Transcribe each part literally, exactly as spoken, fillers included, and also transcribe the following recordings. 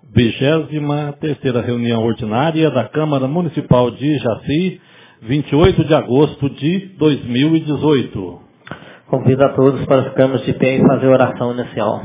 vigésima terceira reunião ordinária da Câmara Municipal de Jaci, vinte e oito de agosto de dois mil e dezoito. Convido a todos para ficarmos de pé e fazer a oração inicial.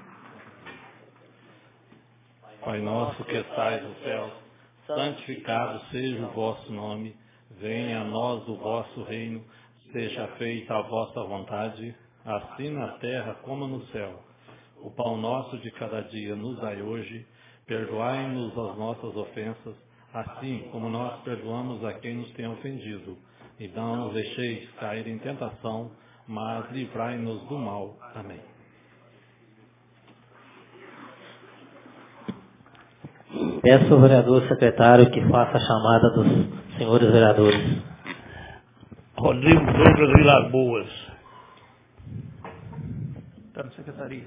Pai nosso que estais no céu, santificado seja o vosso nome, venha a nós o vosso reino, seja feita a vossa vontade, assim na terra como no céu. O pão nosso de cada dia nos dai hoje, perdoai-nos as nossas ofensas, assim como nós perdoamos a quem nos tem ofendido. E não nos deixeis cair em tentação, mas livrai-nos do mal. Amém. Peço ao vereador secretário que faça a chamada dos senhores vereadores. Rodrigo Douglas Vilas Boas. Está na secretaria.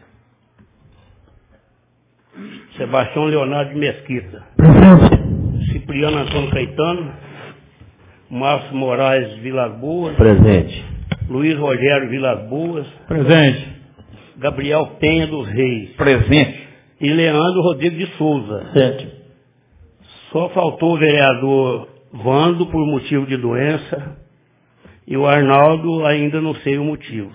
Sebastião Leonardo de Mesquita. Presente. Cipriano Antônio Caetano. Márcio Moraes Vilas Boas. Presente. Luiz Rogério Vilas Boas. Presente. Gabriel Penha dos Reis. Presente. E Leandro Rodrigues de Souza. Presente. Só faltou o vereador Vando por motivo de doença. E o Arnaldo ainda não sei o motivo.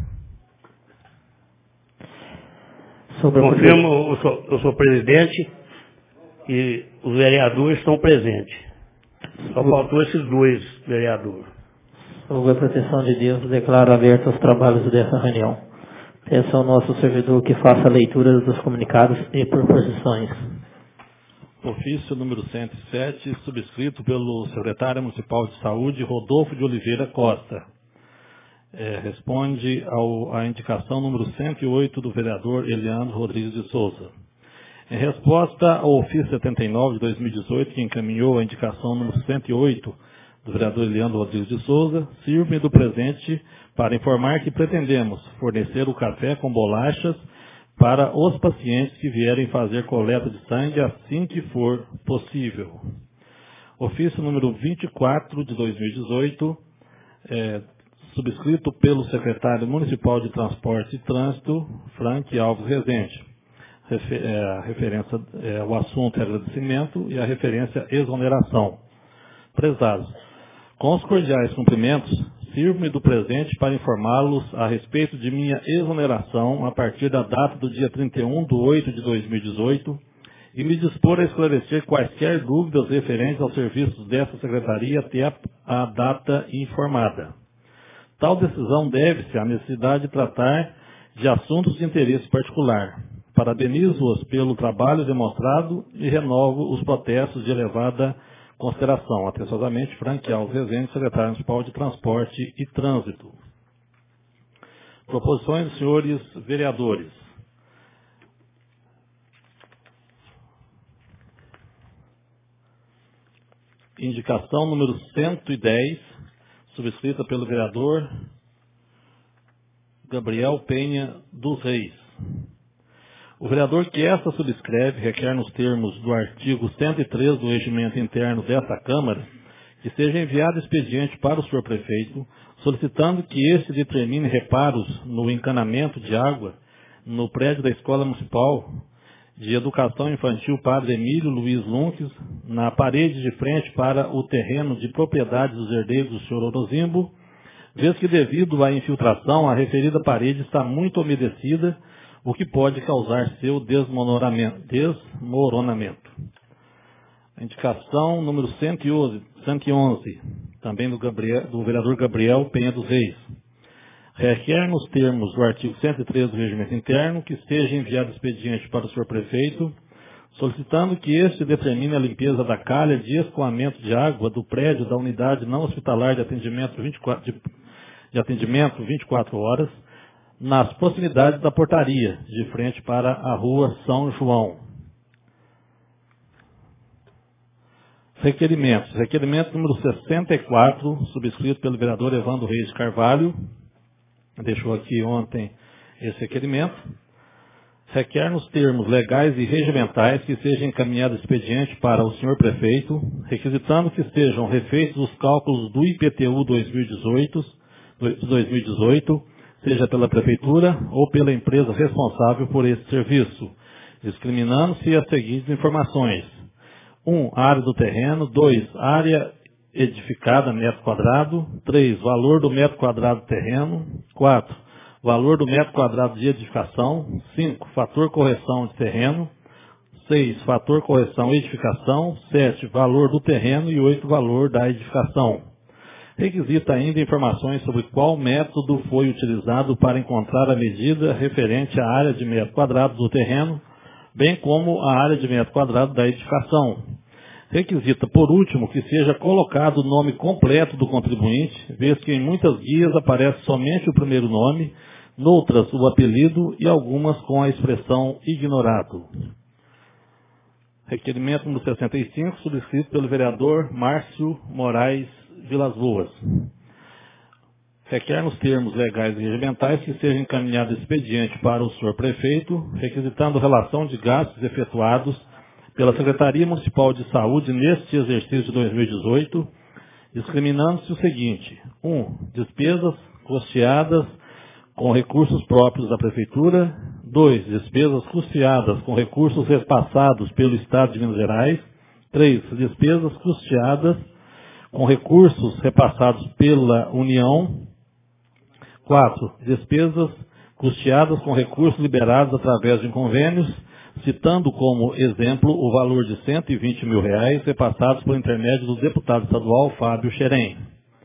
Sobre a Confirmo, eu sou, eu sou presidente e os vereadores estão presentes. Só faltou esses dois vereadores. Sobre a proteção de Deus, declaro aberto os trabalhos dessa reunião. Peço ao nosso servidor que faça a leitura dos comunicados e proposições. Ofício número cento e sete, subscrito pelo secretário municipal de saúde, Rodolfo de Oliveira Costa. É, responde ao, à indicação número cento e oito do vereador Eliandro Rodrigues de Souza. Em resposta ao ofício setenta e nove de dois mil e dezoito, que encaminhou a indicação número cento e oito do vereador Eliandro Rodrigues de Souza, sirvo-me do presente para informar que pretendemos fornecer o café com bolachas para os pacientes que vierem fazer coleta de sangue assim que for possível. Ofício número vinte e quatro de dois mil e dezoito, é, subscrito pelo secretário municipal de Transporte e Trânsito, Frank Alves Rezende. Refer, é, a referência, é, o assunto é agradecimento e a referência exoneração. Prezados, com os cordiais cumprimentos, sirvo-me do presente para informá-los a respeito de minha exoneração a partir da data do dia trinta e um de oito de dois mil e dezoito e me dispor a esclarecer quaisquer dúvidas referentes aos serviços dessa secretaria até a, a data informada. Tal decisão deve-se à necessidade de tratar de assuntos de interesse particular. Parabenizo-os pelo trabalho demonstrado e renovo os protestos de elevada consideração. Atenciosamente, Frank Alves Rezende, secretário municipal de Transporte e Trânsito. Proposições dos senhores vereadores. Indicação número cento e dez, subscrita pelo vereador Gabriel Penha dos Reis. O vereador que esta subscreve requer nos termos do artigo cento e três do regimento interno desta Câmara que seja enviado expediente para o senhor prefeito, solicitando que este determine reparos no encanamento de água no prédio da Escola Municipal de Educação Infantil Padre Emílio Luiz Lunques, na parede de frente para o terreno de propriedade dos herdeiros do senhor Orozimbo, vez que devido à infiltração a referida parede está muito umedecida, o que pode causar seu desmoronamento. desmoronamento. A indicação número cento e onze, também do, Gabriel, do vereador Gabriel Penha dos Reis. Requer nos termos do artigo cento e três do regimento interno que seja enviado expediente para o senhor prefeito, solicitando que este determine a limpeza da calha de escoamento de água do prédio da unidade não hospitalar de atendimento vinte e quatro, de, de atendimento vinte e quatro horas, nas proximidades da portaria, de frente para a rua São João. Requerimentos. Requerimento número sessenta e quatro, subscrito pelo vereador Evandro Reis de Carvalho. Deixou aqui ontem esse requerimento. Requer nos termos legais e regimentais que seja encaminhado expediente para o senhor prefeito, requisitando que sejam refeitos os cálculos do I P T U dois mil e dezoito, seja pela prefeitura ou pela empresa responsável por esse serviço, discriminando-se as seguintes informações. um. Área do terreno. dois. Área edificada, metro quadrado. três. Valor do metro quadrado do terreno. quatro. Valor do metro quadrado de edificação. cinco. Fator correção de terreno. seis. Fator correção edificação. sete. Valor do terreno. E oito. Valor da edificação. Requisita ainda informações sobre qual método foi utilizado para encontrar a medida referente à área de metro quadrado do terreno, bem como a área de metro quadrado da edificação. Requisita, por último, que seja colocado o nome completo do contribuinte, vez que em muitas guias aparece somente o primeiro nome, noutras o apelido e algumas com a expressão ignorado. Requerimento número sessenta e cinco, subscrito pelo vereador Márcio Moraes Vilas Boas. Requer nos termos legais e regimentais que seja encaminhado expediente para o senhor prefeito, requisitando relação de gastos efetuados pela Secretaria Municipal de Saúde neste exercício de dois mil e dezoito, discriminando-se o seguinte. um. Despesas custeadas com recursos próprios da Prefeitura. dois. Despesas custeadas com recursos repassados pelo Estado de Minas Gerais. três. Despesas custeadas com recursos repassados pela União. quatro. Despesas custeadas com recursos liberados através de convênios, citando como exemplo o valor de cento e vinte mil reais repassados por intermédio do deputado estadual Fábio Xerém.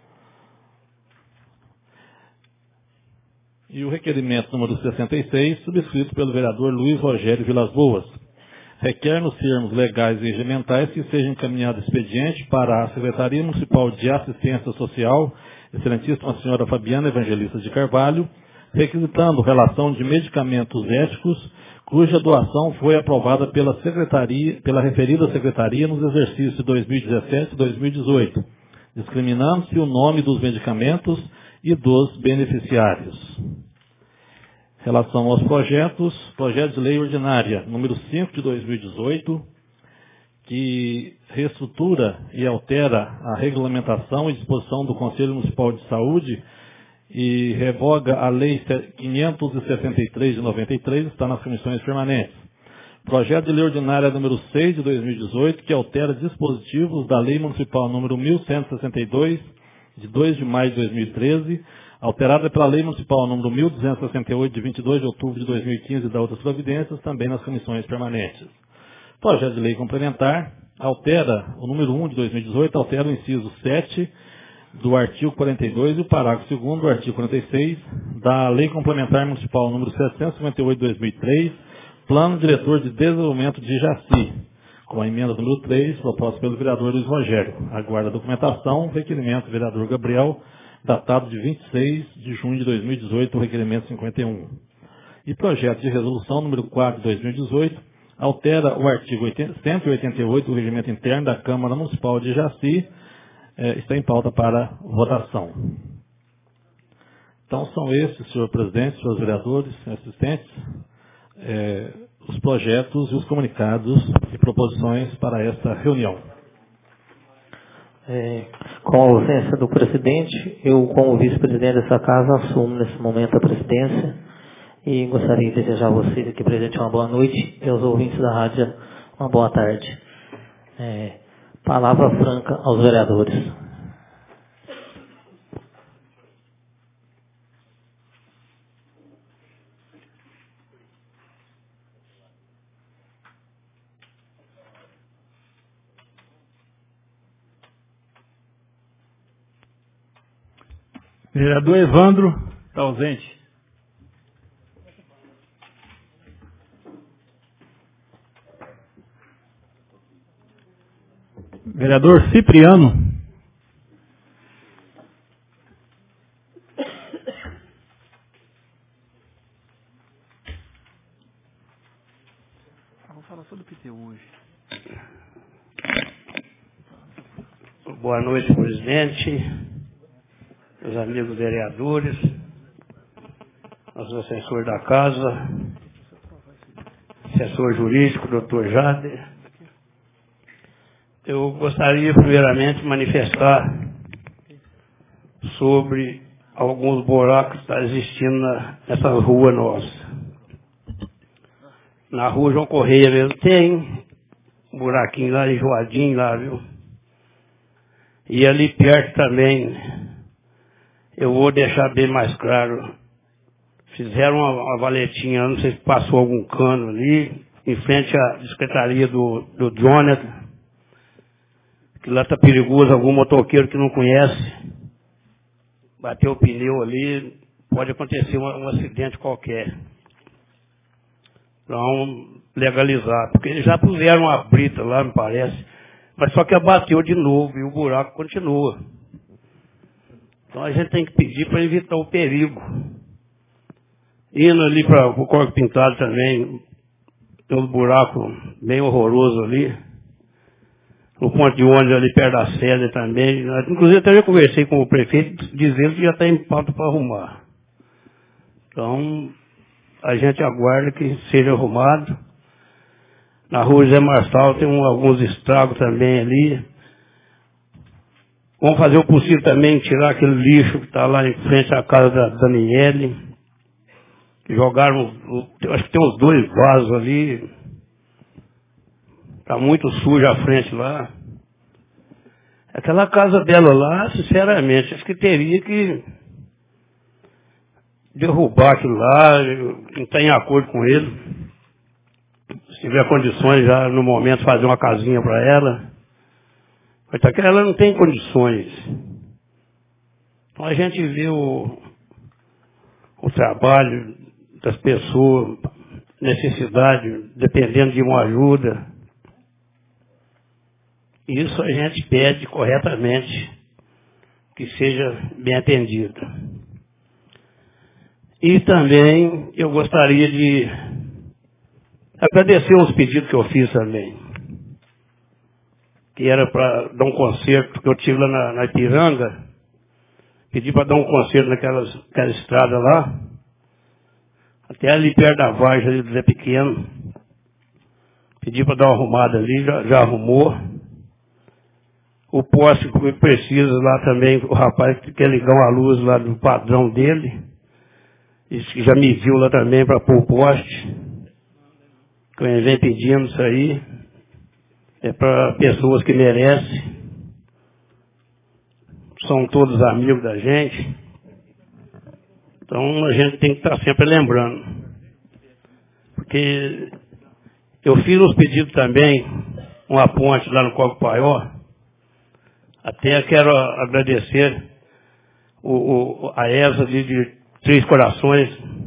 E o requerimento número sessenta e seis, subscrito pelo vereador Luiz Rogério Vilas Boas. Requer nos termos legais e regimentais que seja encaminhado expediente para a Secretaria Municipal de Assistência Social, excelentíssima senhora Fabiana Evangelista de Carvalho, requisitando relação de medicamentos éticos, cuja doação foi aprovada pela secretaria, pela referida secretaria nos exercícios de dois mil e dezessete e dois mil e dezoito, discriminando-se o nome dos medicamentos e dos beneficiários. Em relação aos projetos, projeto de lei ordinária número cinco de dois mil e dezoito, que reestrutura e altera a regulamentação e disposição do Conselho Municipal de Saúde e revoga a Lei quinhentos e sessenta e três de noventa e três, está nas comissões permanentes. Projeto de lei ordinária número seis de dois mil e dezoito, que altera dispositivos da Lei Municipal número mil cento e sessenta e dois, de dois de maio de dois mil e treze, alterada pela Lei Municipal número mil duzentos e sessenta e oito, de vinte e dois de outubro de dois mil e quinze, e da outras providências, também nas comissões permanentes. Projeto de lei complementar altera, o número um de dois mil e dezoito, altera o inciso sete do artigo quarenta e dois e o parágrafo segundo do artigo quarenta e seis da Lei Complementar Municipal número setecentos e cinquenta e oito de dois mil e três, Plano Diretor de Desenvolvimento de Jaci, com a emenda número três, proposta pelo vereador Luiz Rogério. Aguarda a documentação, requerimento do vereador Gabriel, datado de vinte e seis de junho de dois mil e dezoito, o requerimento cinquenta e um. E projeto de resolução número quatro de dois mil e dezoito, altera o artigo cento e oitenta e oito do regimento interno da Câmara Municipal de Jaci, eh, está em pauta para votação. Então são esses, senhor presidente, senhores vereadores, assistentes, eh, os projetos e os comunicados e proposições para esta reunião. É, com a ausência do presidente, eu, como vice-presidente dessa casa, assumo nesse momento a presidência e gostaria de desejar a vocês aqui, presidente, uma boa noite e aos ouvintes da rádio uma boa tarde. É, palavra franca aos vereadores. Vereador Evandro, está ausente. Vereador Cipriano. Vamos falar sobre o P T U hoje. Boa noite, presidente. Meus amigos vereadores, nosso assessor da casa, assessor jurídico, doutor Jader. Eu gostaria, primeiramente, de manifestar sobre alguns buracos que estão existindo na, nessa rua nossa. Na rua João Correia mesmo tem um buraquinho lá, enjoadinho lá, viu? E ali perto também, eu vou deixar bem mais claro, fizeram uma, uma valetinha, não sei se passou algum cano ali, em frente à secretaria do, do Jonathan, que lá está perigoso, algum motoqueiro que não conhece, bateu o pneu ali, pode acontecer um, um acidente qualquer. Então, legalizar, porque eles já puseram uma brita lá, me parece, mas só que abateu de novo e o buraco continua. Então a gente tem que pedir para evitar o perigo. Indo ali para o Corpo Pintado também, tem um buraco bem horroroso ali. No ponto de ônibus ali perto da sede também. Inclusive até já conversei com o prefeito dizendo que já está em pauta para arrumar. Então, a gente aguarda que seja arrumado. Na rua José Marçal tem um, alguns estragos também ali. Vamos fazer o possível também, tirar aquele lixo que está lá em frente à casa da Daniele. Jogaram, acho que tem uns dois vasos ali. Está muito sujo a frente lá. Aquela casa dela lá, sinceramente, acho que teria que derrubar aquilo lá, não está em acordo com ele. Se tiver condições já no momento fazer uma casinha para ela. Mas tá que ela não tem condições. Então a gente vê o, o trabalho das pessoas, necessidade, dependendo de uma ajuda. Isso a gente pede corretamente que seja bem atendido. E também eu gostaria de agradecer uns pedidos que eu fiz também. Que era para dar um concerto, que eu tive lá na, na Ipiranga. Pedi para dar um concerto naquelas, naquela estrada lá. Até ali perto da Vargem ali do Zé Pequeno. Pedi para dar uma arrumada ali, já, já arrumou. O poste que precisa lá também, o rapaz que quer ligar uma luz lá do padrão dele. Isso que já me viu lá também para pôr o poste. Que ele vem pedindo isso aí. É para pessoas que merecem. São todos amigos da gente. Então a gente tem que estar sempre lembrando. Porque eu fiz uns pedidos também, uma ponte lá no Coco Paió. Até quero agradecer o, o, a Esa de, de Três Corações.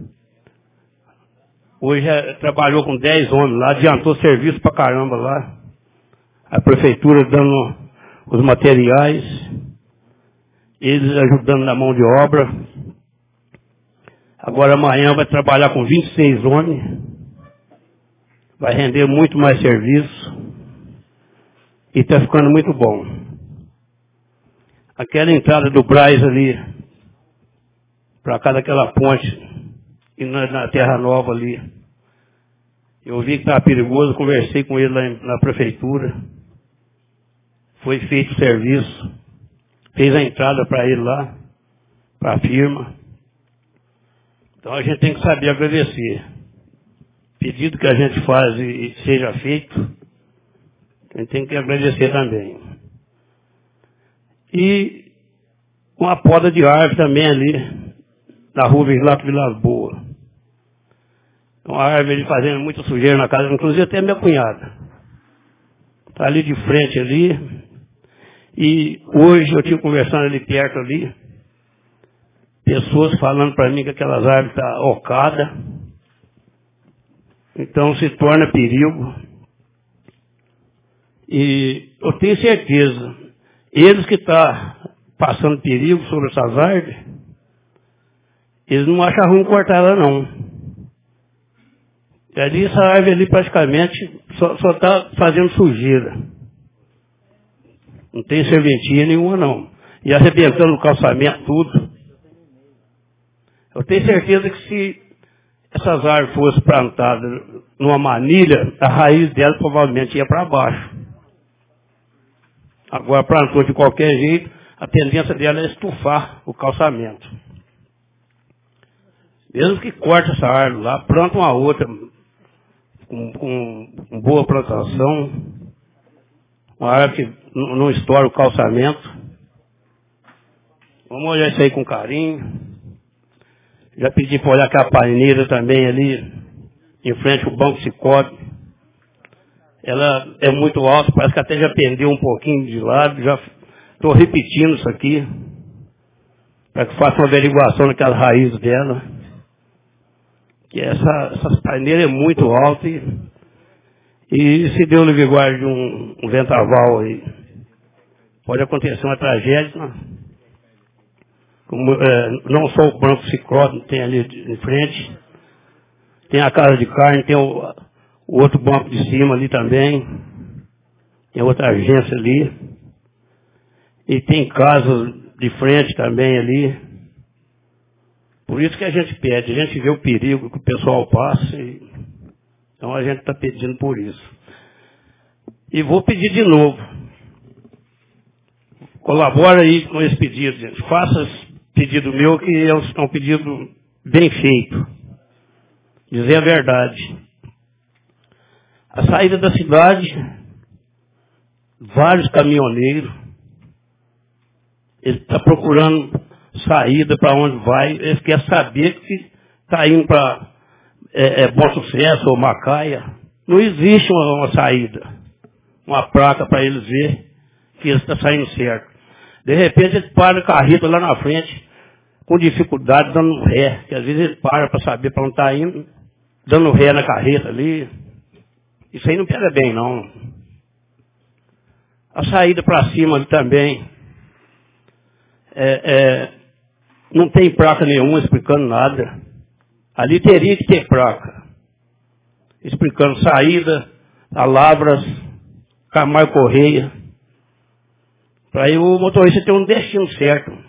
Hoje é, trabalhou com dez homens lá, adiantou serviço pra caramba lá. A prefeitura dando os materiais, eles ajudando na mão de obra. Agora amanhã vai trabalhar com vinte e seis homens, vai render muito mais serviço e está ficando muito bom. Aquela entrada do Braz ali, para cá daquela ponte, e na, na Terra Nova ali, eu vi que estava perigoso, conversei com ele lá na prefeitura. Foi feito o serviço, fez a entrada para ele lá, para a firma. Então a gente tem que saber agradecer. Pedido que a gente faz e seja feito, a gente tem que agradecer também. E uma poda de árvore também ali, na rua Vilato Vilas Boas. Uma árvore fazendo muita sujeira na casa, inclusive até minha cunhada. Está ali de frente ali. E hoje eu tive conversando ali perto ali, pessoas falando para mim que aquelas árvores estão tá ocadas, então se torna perigo. E eu tenho certeza, eles que estão passando perigo sobre essas árvores, eles não acham ruim cortar ela não. E ali essa árvore ali praticamente só está fazendo sujeira. Não tem serventia nenhuma, não. E arrebentando o calçamento, tudo. Eu tenho certeza que se essas árvores fossem plantadas numa manilha, a raiz dela provavelmente ia para baixo. Agora plantou de qualquer jeito, a tendência dela é estufar o calçamento. Mesmo que corte essa árvore lá, planta uma outra, com, com, com boa plantação, uma área que não, não estoura o calçamento. Vamos olhar isso aí com carinho. Já pedi para olhar aquela paineira também ali, em frente ao Banco Sicoob. Ela é muito alta, parece que até já pendeu um pouquinho de lado. Já estou repetindo isso aqui, para que faça uma averiguação naquelas raízes dela. Que essa, essa paineira é muito alta e, e se Deus lhe guarde um, um vendaval aí, pode acontecer uma tragédia, né? Como, é, não só o Banco Sicoob tem ali em frente, tem a Casa de Carne, tem o, o outro banco de cima ali também, tem outra agência ali, e tem casas de frente também ali. Por isso que a gente pede, a gente vê o perigo que o pessoal passa, e, então a gente está pedindo por isso. E vou pedir de novo, colabora aí com esse pedido, gente. Faça esse pedido meu, que é um pedido bem feito. Dizer a verdade. A saída da cidade, vários caminhoneiros, ele está procurando saída para onde vai, ele quer saber que está indo para é, é, Bom Sucesso ou Macaia. Não existe uma, uma saída, uma placa para eles ver que ele está saindo certo. De repente ele para a carreta lá na frente, com dificuldade, dando ré, que às vezes ele para para saber para onde está indo, dando ré na carreta ali. Isso aí não pega bem, não. A saída para cima ali também, é, é, não tem placa nenhuma explicando nada. Ali teria que ter placa, explicando saída, palavras, Camargo Correia, para aí o motorista ter um destino certo.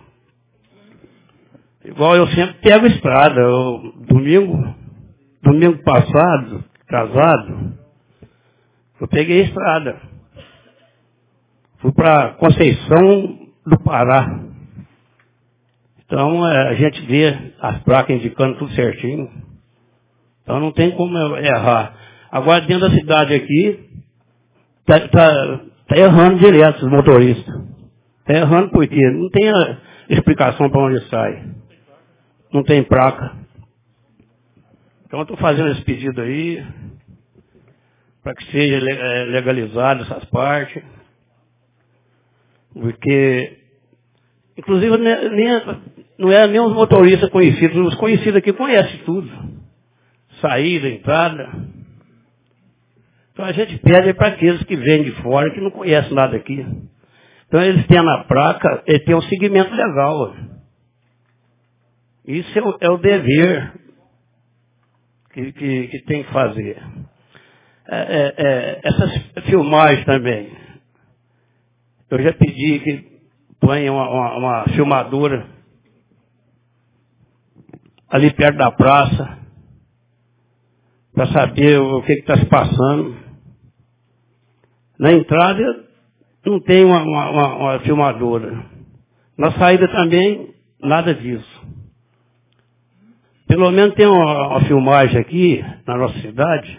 Igual eu sempre pego estrada. Eu, domingo, domingo passado, casado, eu peguei a estrada. Fui para Conceição do Pará. Então a gente vê as placas indicando tudo certinho. Então não tem como errar. Agora dentro da cidade aqui, está tá, tá errando direto os motoristas. Está errando porque não tem a explicação para onde sai. Não tem placa. Então eu estou fazendo esse pedido aí, para que seja legalizado essas partes. Porque, inclusive, nem, não é nem os motoristas conhecidos. Os conhecidos aqui conhecem tudo. Saída, entrada. Então a gente pede para aqueles que vêm de fora, que não conhecem nada aqui. Então eles têm na placa, eles têm um seguimento legal. Isso é o, é o dever que, que, que tem que fazer. É, é, é, essas filmagens também. Eu já pedi que ponha uma, uma, uma filmadora ali perto da praça, para saber o que está se passando. Na entrada não tem uma, uma, uma filmadora. Na saída também, nada disso. Pelo menos tem uma, uma filmagem aqui, na nossa cidade,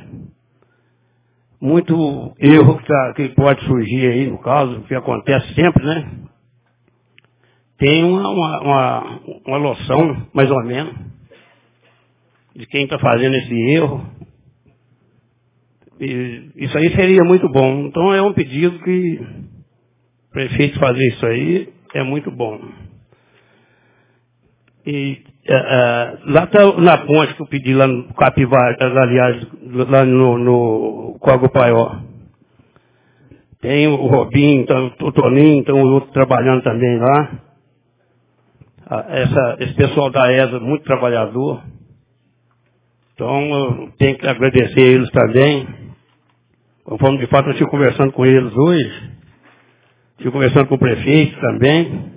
muito erro que, tá, que pode surgir aí, no caso, que acontece sempre, né? Tem uma, uma, uma, uma noção, mais ou menos, de quem está fazendo esse erro. E isso aí seria muito bom. Então é um pedido que o prefeito fazer isso aí é muito bom. E uh, uh, lá tá, na ponte que eu pedi lá no Capivara, aliás, lá no, no Código Paió. Tem o Robinho, então, o Toninho, então o outro trabalhando também lá. Uh, essa, esse pessoal da E S A, muito trabalhador. Então eu tenho que agradecer a eles também. Conforme de fato eu estive conversando com eles hoje. Estive conversando com o prefeito também.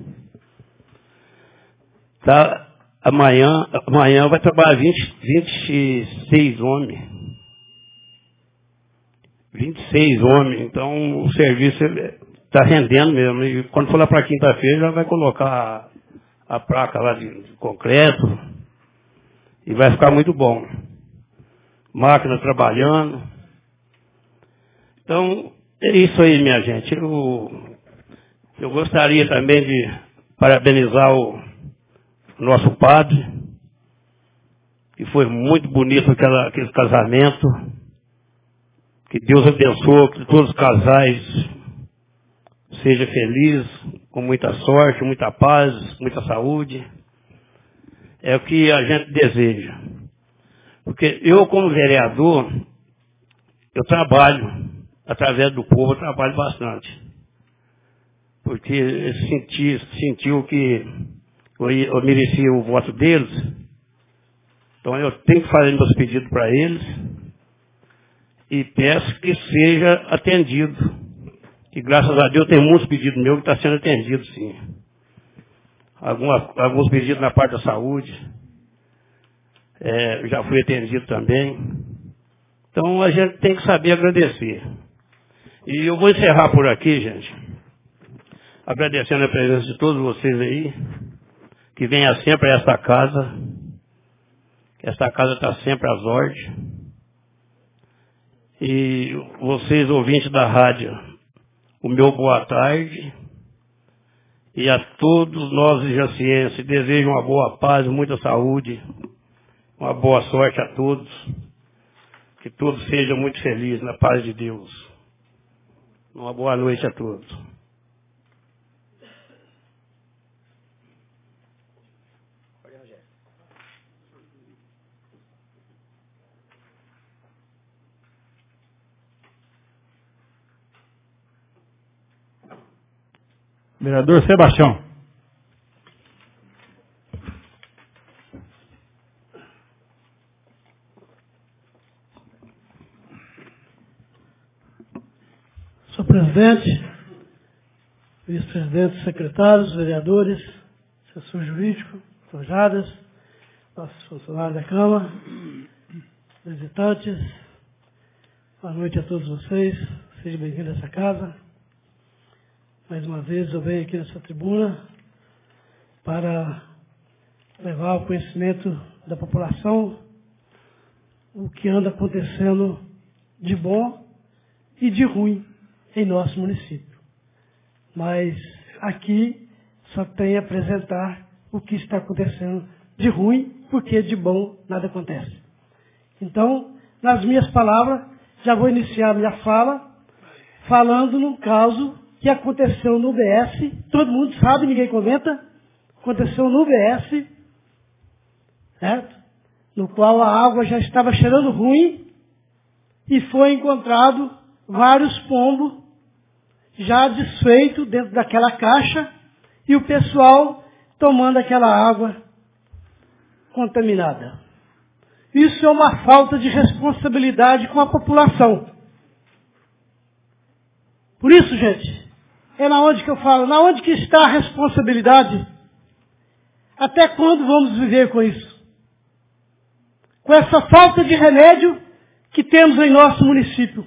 Tá, amanhã, amanhã vai trabalhar vinte, vinte e seis homens. vinte e seis homens. Então o serviço está rendendo mesmo. E quando for lá para quinta-feira já vai colocar a, a placa lá de, de concreto. E vai ficar muito bom. Máquina trabalhando. Então, é isso aí, minha gente. Eu, eu gostaria também de parabenizar o nosso padre, que foi muito bonito aquela, aquele casamento. Que Deus abençoe, que todos os casais sejam felizes, com muita sorte, muita paz, muita saúde. É o que a gente deseja. Porque eu, como vereador, eu trabalho, através do povo, eu trabalho bastante. Porque eu senti, sentiu que eu, eu merecia o voto deles. Então eu tenho que fazer meus pedidos para eles. E peço que seja atendido. E graças a Deus tem muitos pedidos meus que estão sendo atendidos, sim. Alguma, alguns pedidos na parte da saúde. É, já fui atendido também. Então a gente tem que saber agradecer. E eu vou encerrar por aqui, gente. Agradecendo a presença de todos vocês aí. Que venha sempre a esta casa. Esta casa está sempre às ordens. E vocês, ouvintes da rádio, o meu boa tarde. E a todos nós de Jaciense, desejo uma boa paz, muita saúde, uma boa sorte a todos. Que todos sejam muito felizes na paz de Deus. Uma boa noite a todos. Vereador Sebastião. Senhor presidente, vice-presidente, secretários, vereadores, assessor jurídico, forjadas, nossos funcionários da Câmara, visitantes, boa noite a todos vocês, sejam bem-vindos a essa casa. Mais uma vez eu venho aqui nessa tribuna para levar ao conhecimento da população o que anda acontecendo de bom e de ruim em nosso município. Mas aqui só tem a apresentar o que está acontecendo de ruim, porque de bom nada acontece. Então, nas minhas palavras, já vou iniciar a minha fala falando num caso que aconteceu no U B S, todo mundo sabe, ninguém comenta, aconteceu no U B S, certo? No qual a água já estava cheirando ruim e foi encontrado vários pombos já desfeitos dentro daquela caixa e o pessoal tomando aquela água contaminada. Isso é uma falta de responsabilidade com a população. Por isso, gente, é na onde que eu falo, na onde que está a responsabilidade? Até quando vamos viver com isso? Com essa falta de remédio que temos em nosso município.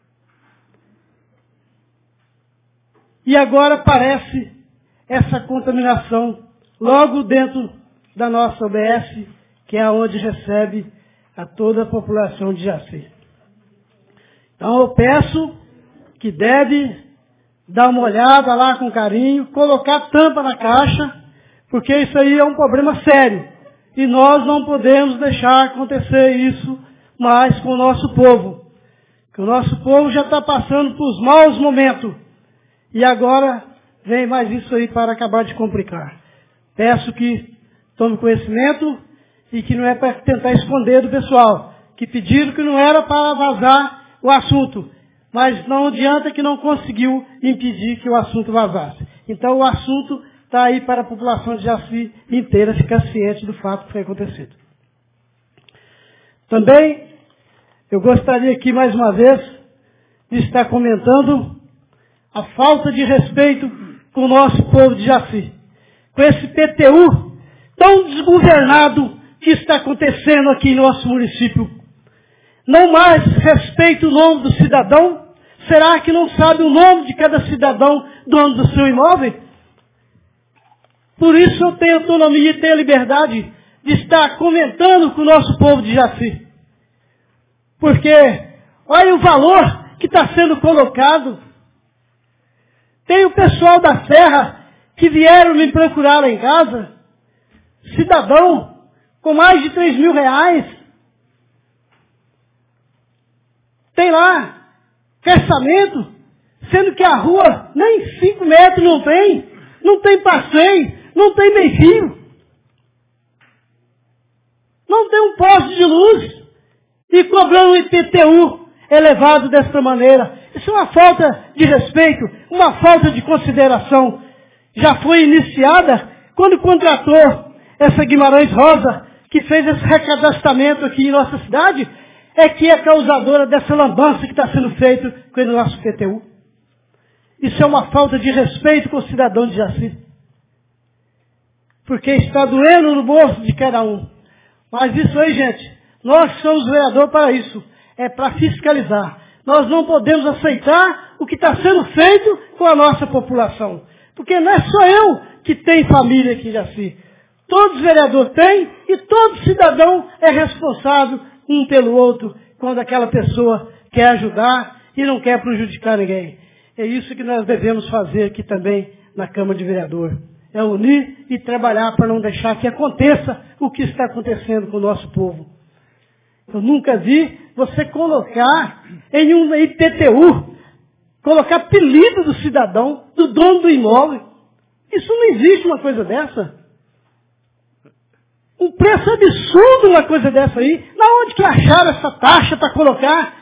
E agora aparece essa contaminação logo dentro da nossa U B S, que é onde recebe a toda a população de Jaci. Então eu peço que deve dar uma olhada lá com carinho, colocar tampa na caixa, porque isso aí é um problema sério. E nós não podemos deixar acontecer isso mais com o nosso povo. Que o nosso povo já está passando por maus momentos. E agora vem mais isso aí para acabar de complicar. Peço que tome conhecimento e que não é para tentar esconder do pessoal. Que pediram que não era para vazar o assunto. Mas não adianta que não conseguiu impedir que o assunto vazasse. Então o assunto está aí para a população de Jaci inteira ficar ciente do fato que foi acontecido. Também eu gostaria aqui mais uma vez de estar comentando a falta de respeito com o nosso povo de Jaci. Com esse P T U tão desgovernado que está acontecendo aqui em nosso município. Não mais respeita o nome do cidadão. Será que não sabe o nome de cada cidadão dono do seu imóvel? Por isso eu tenho autonomia e tenho a liberdade de estar comentando com o nosso povo de Jaci. Porque olha o valor que está sendo colocado. Tem o pessoal da Serra que vieram me procurar lá em casa, cidadão com mais de três mil reais. Tem lá orçamento, sendo que a rua nem cinco metros não tem, não tem passeio, não tem meio-fio, não tem um poste de luz e cobrando um I P T U elevado dessa maneira. Isso é uma falta de respeito, uma falta de consideração. Já foi iniciada quando contratou essa Guimarães Rosa, que fez esse recadastramento aqui em nossa cidade, é que é causadora dessa lambança que está sendo feito com o nosso I P T U. Isso é uma falta de respeito com o cidadão de Jaci. Porque está doendo no bolso de cada um. Mas isso aí, gente, nós somos vereadores para isso. É para fiscalizar. Nós não podemos aceitar o que está sendo feito com a nossa população. Porque não é só eu que tenho família aqui em Jaci. Todos os vereadores têm e todo cidadão é responsável um pelo outro quando aquela pessoa quer ajudar e não quer prejudicar ninguém. É isso que nós devemos fazer aqui também na Câmara de Vereadores. É unir e trabalhar para não deixar que aconteça o que está acontecendo com o nosso povo. Eu nunca vi você colocar em um I P T U, colocar apelido do cidadão, do dono do imóvel. Isso não existe uma coisa dessa. Um preço absurdo uma coisa dessa aí. Na onde que acharam essa taxa para colocar?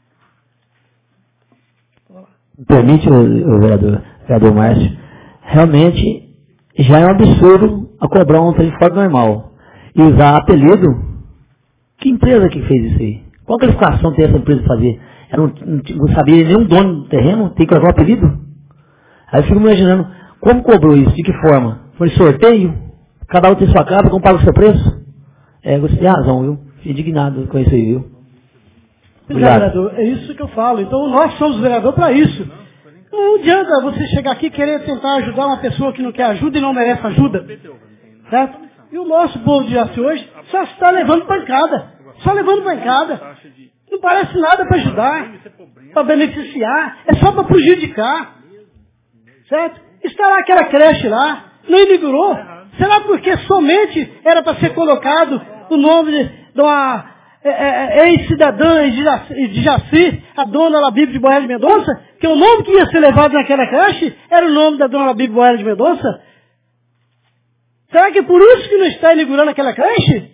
Permite, o, o vereador, vereador Márcio, realmente já é um absurdo a cobrar um trem fora do normal. E usar apelido. Que empresa que fez isso aí? Qual qualificação tem essa empresa de fazer? Ela não, não, não sabia nenhum dono do terreno, tem que colocar um apelido? Aí eu fico imaginando, como cobrou isso? De que forma? Foi sorteio? Cada um tem sua casa, como paga o seu preço? É, você tem razão, viu? Indignado com isso aí, viu? Obrigado. Vereador, é isso que eu falo. Então nós somos vereadores para isso. Não adianta você chegar aqui e querer tentar ajudar uma pessoa que não quer ajuda e não merece ajuda. Certo? E o nosso povo de Jaci hoje só está levando pancada. Só levando pancada. Não parece nada para ajudar, para beneficiar. É só para prejudicar. Certo? Está lá aquela creche lá, não inaugurou. Será porque somente era para ser colocado o nome de, de uma é, é, ex-cidadã de Jaci, de Jaci, a dona Labib de Boé de Mendonça, que o nome que ia ser levado naquela creche era o nome da dona Labib de Boé de Mendonça? Será que é por isso que não está inaugurando aquela creche?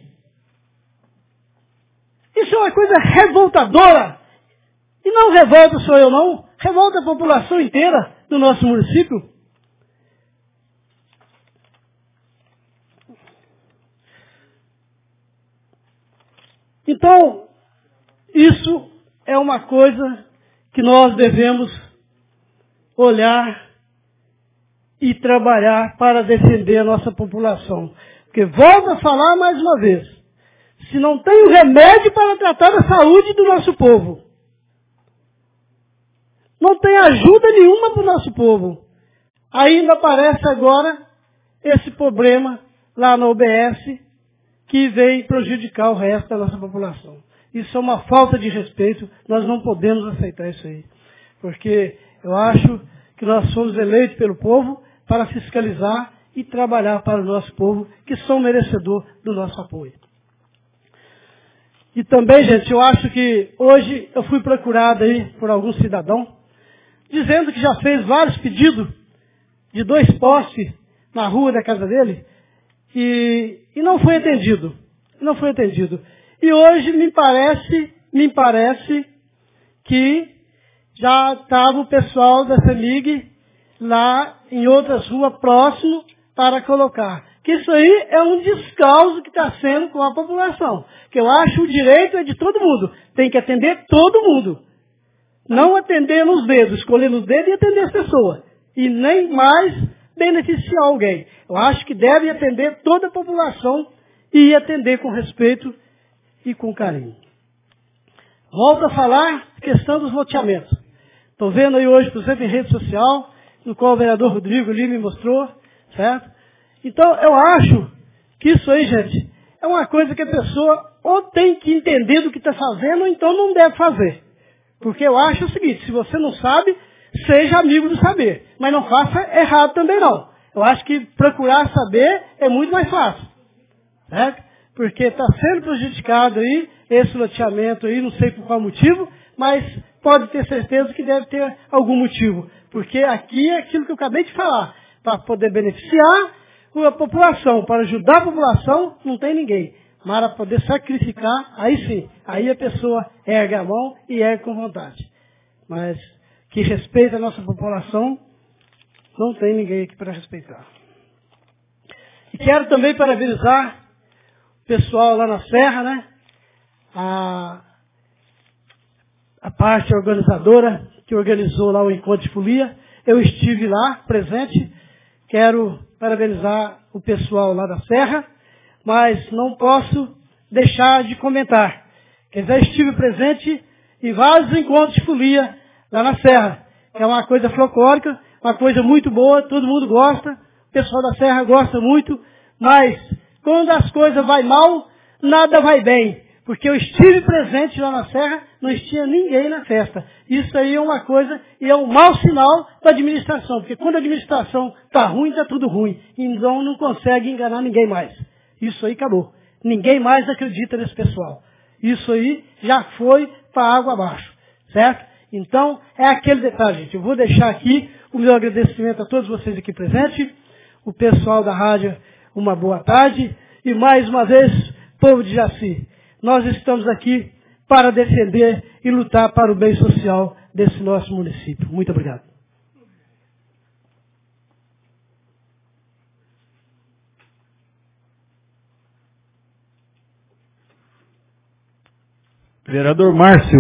Isso é uma coisa revoltadora. E não revolta só eu não, revolta a população inteira do nosso município. Então, isso é uma coisa que nós devemos olhar e trabalhar para defender a nossa população. Porque, volto a falar mais uma vez, se não tem um remédio para tratar a saúde do nosso povo, não tem ajuda nenhuma para o nosso povo, ainda aparece agora esse problema lá na O B S, que vem prejudicar o resto da nossa população. Isso é uma falta de respeito, nós não podemos aceitar isso aí. Porque eu acho que nós somos eleitos pelo povo para fiscalizar e trabalhar para o nosso povo, que são merecedor do nosso apoio. E também, gente, eu acho que hoje eu fui procurado aí por algum cidadão, dizendo que já fez vários pedidos de dois postes na rua da casa dele, e, e não foi atendido. Não foi atendido. E hoje me parece, me parece que já estava o pessoal da CEMIG lá em outras ruas próximo para colocar. Que isso aí é um descalço que está sendo com a população. Que eu acho o direito é de todo mundo. Tem que atender todo mundo. Não atender nos dedos, escolher nos dedos e atender as pessoas. E nem mais beneficiar alguém. Eu acho que deve atender toda a população e atender com respeito e com carinho. Volto a falar a questão dos loteamentos. Estou vendo aí hoje, por exemplo, em rede social, no qual o vereador Rodrigo ali me mostrou, certo? Então, eu acho que isso aí, gente, é uma coisa que a pessoa ou tem que entender do que está fazendo, ou então não deve fazer. Porque eu acho o seguinte, se você não sabe, seja amigo do saber. Mas não faça errado também não. Eu acho que procurar saber é muito mais fácil. Certo? Porque está sendo prejudicado aí, esse loteamento aí, não sei por qual motivo, mas pode ter certeza que deve ter algum motivo. Porque aqui é aquilo que eu acabei de falar. Para poder beneficiar a população, para ajudar a população, não tem ninguém. Mas para poder sacrificar, aí sim, aí a pessoa ergue a mão e ergue com vontade. Mas que respeita a nossa população, não tem ninguém aqui para respeitar. E quero também parabenizar o pessoal lá na Serra, né? A, a parte organizadora que organizou lá o encontro de folia. Eu estive lá, presente. Quero parabenizar o pessoal lá da Serra, mas não posso deixar de comentar. Quer dizer, estive presente em vários encontros de folia lá na Serra. É uma coisa folclórica, uma coisa muito boa, todo mundo gosta, o pessoal da Serra gosta muito, mas quando as coisas vai mal, nada vai bem. Porque eu estive presente lá na Serra, não tinha ninguém na festa. Isso aí é uma coisa, e é um mau sinal da administração. Porque quando a administração está ruim, está tudo ruim. Então não consegue enganar ninguém mais. Isso aí acabou. Ninguém mais acredita nesse pessoal. Isso aí já foi para água abaixo. Certo? Então, é aquele detalhe, gente. Eu vou deixar aqui o meu agradecimento a todos vocês aqui presentes. O pessoal da rádio, uma boa tarde. E mais uma vez, povo de Jaci. Nós estamos aqui para defender e lutar para o bem social desse nosso município. Muito obrigado. Vereador Márcio.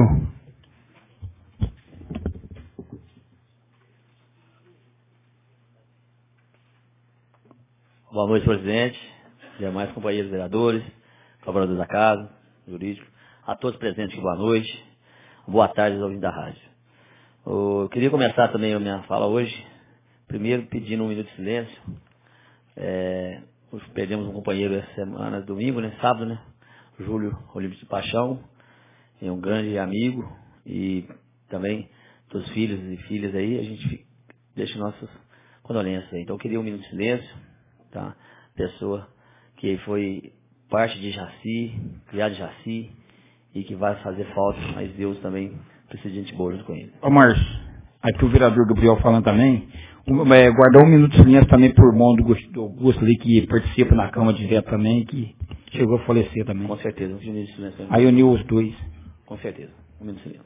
Boa noite, presidente, demais companheiros vereadores, colaboradores da casa, jurídico, a todos presentes aqui, boa noite, boa tarde aos ouvintes da rádio. Eu queria começar também a minha fala hoje, primeiro pedindo um minuto de silêncio. É, perdemos um companheiro essa semana, domingo, né, sábado, né, Júlio Olímpio de Paixão, é um grande amigo e também dos filhos e filhas aí, a gente deixa nossas condolências aí. Então eu queria um minuto de silêncio, tá? Pessoa que foi parte de Jaci, criado de Jaci, e que vai fazer falta, mas Deus também precisa de gente boa junto com ele. Ô Márcio, aqui o vereador Gabriel falando também, um, é, guardar um minuto de silêncio também por mão do Augusto ali, que participa na Câmara direto também, que chegou a falecer também. Com certeza, um minuto de silêncio. Aí uniu os dois. Com certeza, um minuto de silêncio.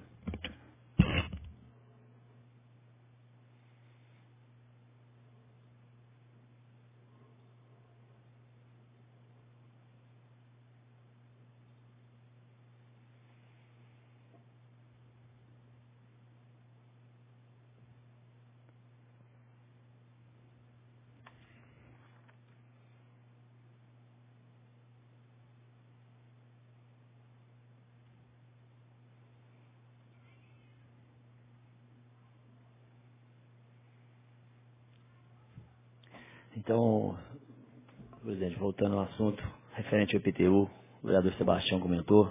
Então, presidente, voltando ao assunto referente ao I P T U, o vereador Sebastião comentou,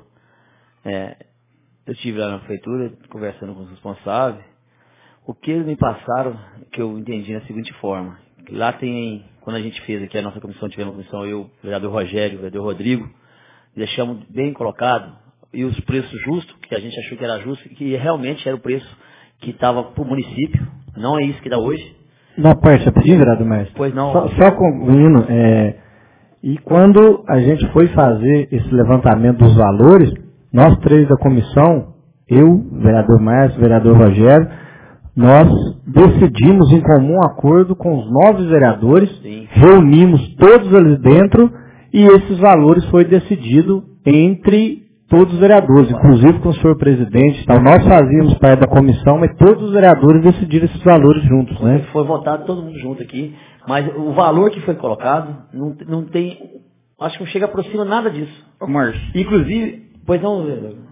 é, eu estive lá na prefeitura conversando com os responsáveis, o que eles me passaram, que eu entendi da seguinte forma, que lá tem, quando a gente fez aqui a nossa comissão, tivemos uma comissão, eu, o vereador Rogério, o vereador Rodrigo, deixamos bem colocado, e os preços justos, que a gente achou que era justo, que realmente era o preço que estava para o município, não é isso que dá hoje. Não, pode pedir, vereador Márcio? Pois não. Só, só concluindo, é, e quando a gente foi fazer esse levantamento dos valores, nós três da comissão, eu, vereador Márcio, vereador Rogério, nós decidimos em comum acordo com os novos vereadores, Sim. reunimos todos ali dentro e esses valores foi decidido entre todos os vereadores, inclusive com o senhor presidente. Então, nós fazíamos parte da comissão, mas todos os vereadores decidiram esses valores juntos, né? Foi votado todo mundo junto aqui, mas o valor que foi colocado não, não tem, acho que não chega aproxima nada disso. Ô, Márcio. Inclusive, pois não,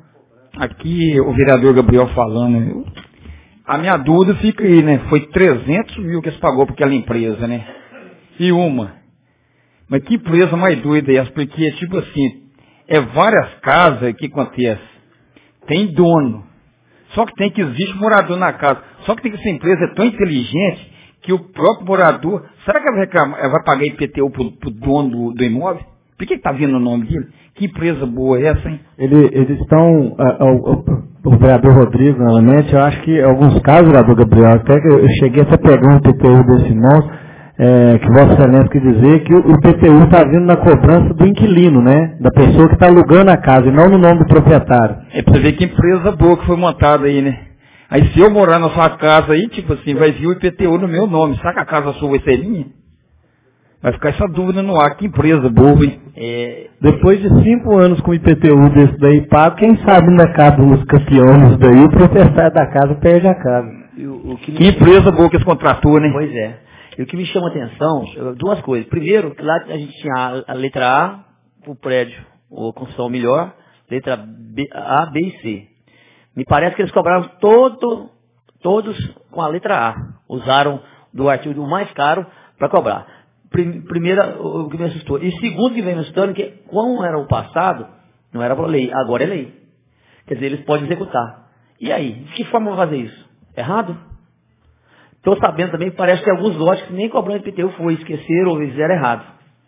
aqui o vereador Gabriel falando, a minha dúvida fica aí, né? Foi trezentos mil que eles pagou para aquela empresa, né? E uma. Mas que empresa mais doida é essa? Porque, tipo assim, é várias casas que acontece. Tem dono. Só que tem que existe morador na casa. Só que tem que essa empresa é tão inteligente que o próprio morador... Será que ela vai, reclamar, ela vai pagar I P T U para o dono do, do imóvel? Por que está vindo o nome dele? Que empresa boa é essa, hein? Ele, eles estão... Uh, uh, uh, o vereador Rodrigo, novamente, eu acho que em alguns casos, vereador Gabriel, até que eu cheguei até pegando o P T U desse irmão, é, que Vossa Excelência quer dizer que o, o P T U está vindo na cobrança do inquilino, né? Da pessoa que está alugando a casa e não no nome do proprietário. É para você ver que empresa boa que foi montada aí, né? Aí se eu morar na sua casa aí, tipo assim, vai vir o I P T U no meu nome. Será que a casa sua vai ser minha? Vai ficar essa dúvida no ar. Que empresa boa, hein? É, depois de cinco anos com o I P T U desse daí pago, quem sabe no mercado dos campeões daí, o proprietário da casa perde a casa. O, o que, que empresa boa que eles contratou, né? Pois é. E o que me chama a atenção, duas coisas. Primeiro, lá a gente tinha a, a letra A, o prédio, ou construção melhor, letra B, A, B e C. Me parece que eles cobraram todo, todos com a letra A. Usaram do artigo do mais caro para cobrar. Primeiro, o que me assustou. E segundo, que vem me assustando, que como era o passado, não era para lei, agora é lei. Quer dizer, eles podem executar. E aí? De que forma vão fazer isso? Errado? Estou sabendo também que parece que alguns lotes que nem cobrando I P T U foi, esqueceram ou fizeram errado.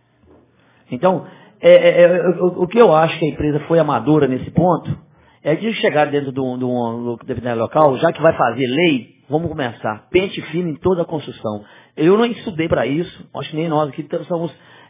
Então, é, é, é, o, o que eu acho que a empresa foi amadora nesse ponto, é de chegar dentro de um, de um determinado local, já que vai fazer lei, vamos começar. Pente fino em toda a construção. Eu não estudei para isso, acho que nem nós aqui somos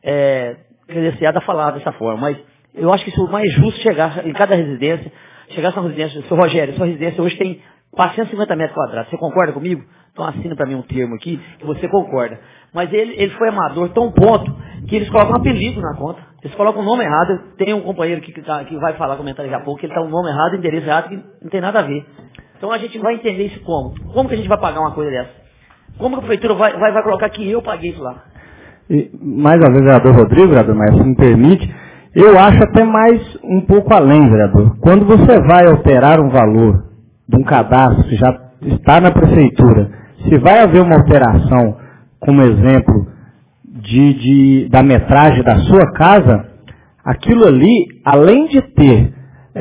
é, credenciados a falar dessa forma, mas eu acho que isso é mais justo chegar em cada residência, chegar nessa residência, seu Rogério, sua residência hoje tem quatrocentos e cinquenta metros quadrados, você concorda comigo? Então assina para mim um termo aqui, que você concorda. Mas ele, ele foi amador tão ponto, que eles colocam um apelido na conta. Eles colocam o nome errado. Tem um companheiro que, que, tá, que vai falar, comentar daqui a pouco, que ele está o nome errado, endereço errado, que não tem nada a ver. Então a gente vai entender isso como? Como que a gente vai pagar uma coisa dessa? Como que a prefeitura vai, vai, vai colocar que eu paguei isso lá? E, mais uma vez, vereador Rodrigo, vereador, mas se me permite, eu acho até mais um pouco além, vereador. Quando você vai alterar um valor de um cadastro que já está na prefeitura, se vai haver uma alteração, como exemplo, de, de, da metragem da sua casa, aquilo ali, além de ter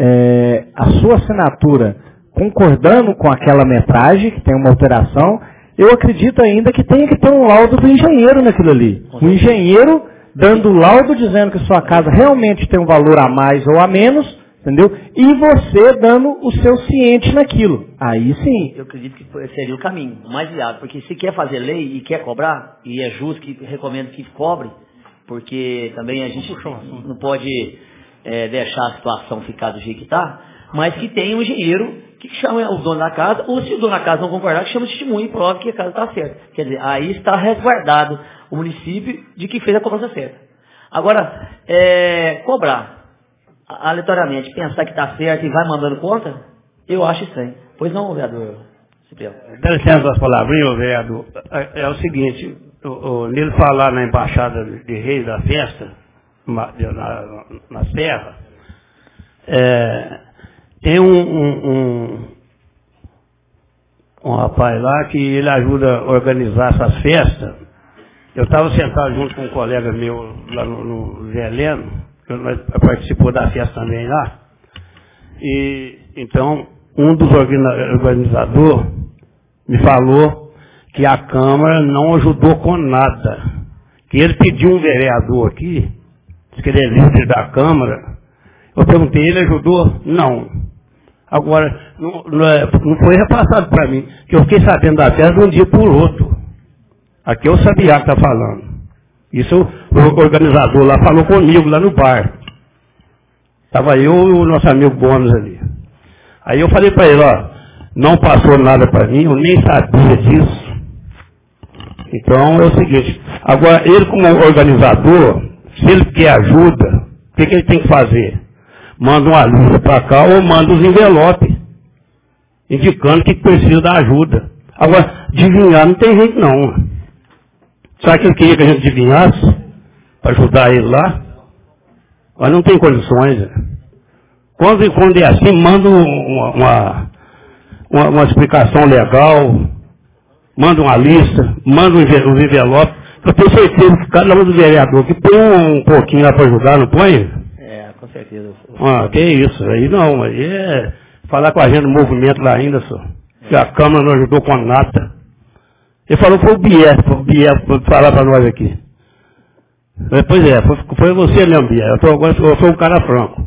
é, a sua assinatura concordando com aquela metragem, que tem uma alteração, eu acredito ainda que tenha que ter um laudo do engenheiro naquilo ali. O engenheiro dando o laudo dizendo que sua casa realmente tem um valor a mais ou a menos, entendeu? E você dando o seu ciente naquilo. Aí sim. Eu acredito que seria o caminho mais viável, porque se quer fazer lei e quer cobrar, e é justo que recomendo que cobre, porque também a gente não pode é, deixar a situação ficar do jeito que está, mas que tenha um engenheiro que chama o dono da casa, ou se o dono da casa não concordar, que chama o testemunho e prove que a casa está certa. Quer dizer, aí está resguardado o município de que fez a cobrança certa. Agora, é, cobrar aleatoriamente, pensar que está certo e vai mandando conta, eu acho estranho. Pois não, vereador Cipriano? Dá licença as palavrinhas, vereador. É, é o seguinte, o, o, nele falar na Embaixada de Reis da Festa, na, na, na Serra, é, tem um, um, um, um rapaz lá que ele ajuda a organizar essas festas. Eu estava sentado junto com um colega meu lá no, no Zé Heleno, que participou da festa também lá. E então, um dos organizadores me falou que a Câmara não ajudou com nada. Que ele pediu um vereador aqui, disse que ele é líder da Câmara. Eu perguntei, ele ajudou? Não. Agora, não, não, é, não foi repassado para mim, que eu fiquei sabendo da festa de um dia por outro. Aqui é o Sabiá que está falando. Isso o organizador lá falou comigo, lá no bar. Estava eu e o nosso amigo Gomes ali. Aí eu falei para ele, ó, não passou nada para mim, eu nem sabia disso. Então é o seguinte, agora ele como organizador, se ele quer ajuda, o que, que ele tem que fazer? Manda uma lista para cá ou manda os envelopes, indicando que precisa da ajuda. Agora, adivinhar não tem jeito não. Sabe que ele queria que a gente adivinhasse? Para ajudar ele lá? Mas não tem condições. Quando, quando é assim, manda uma, uma, uma, uma explicação legal, manda uma lista, manda um envelope. Eu tenho certeza que cada um do vereador que põe um pouquinho lá para ajudar, não põe? É, com certeza. Ah, que isso, aí não, aí é falar com a gente no movimento lá ainda, senhor. Que a Câmara não ajudou com nada. Ele falou que foi o Bier, foi o Bier falar para nós aqui. Pois é, foi, foi você mesmo, Bier. Eu, tô, agora, eu sou um cara franco.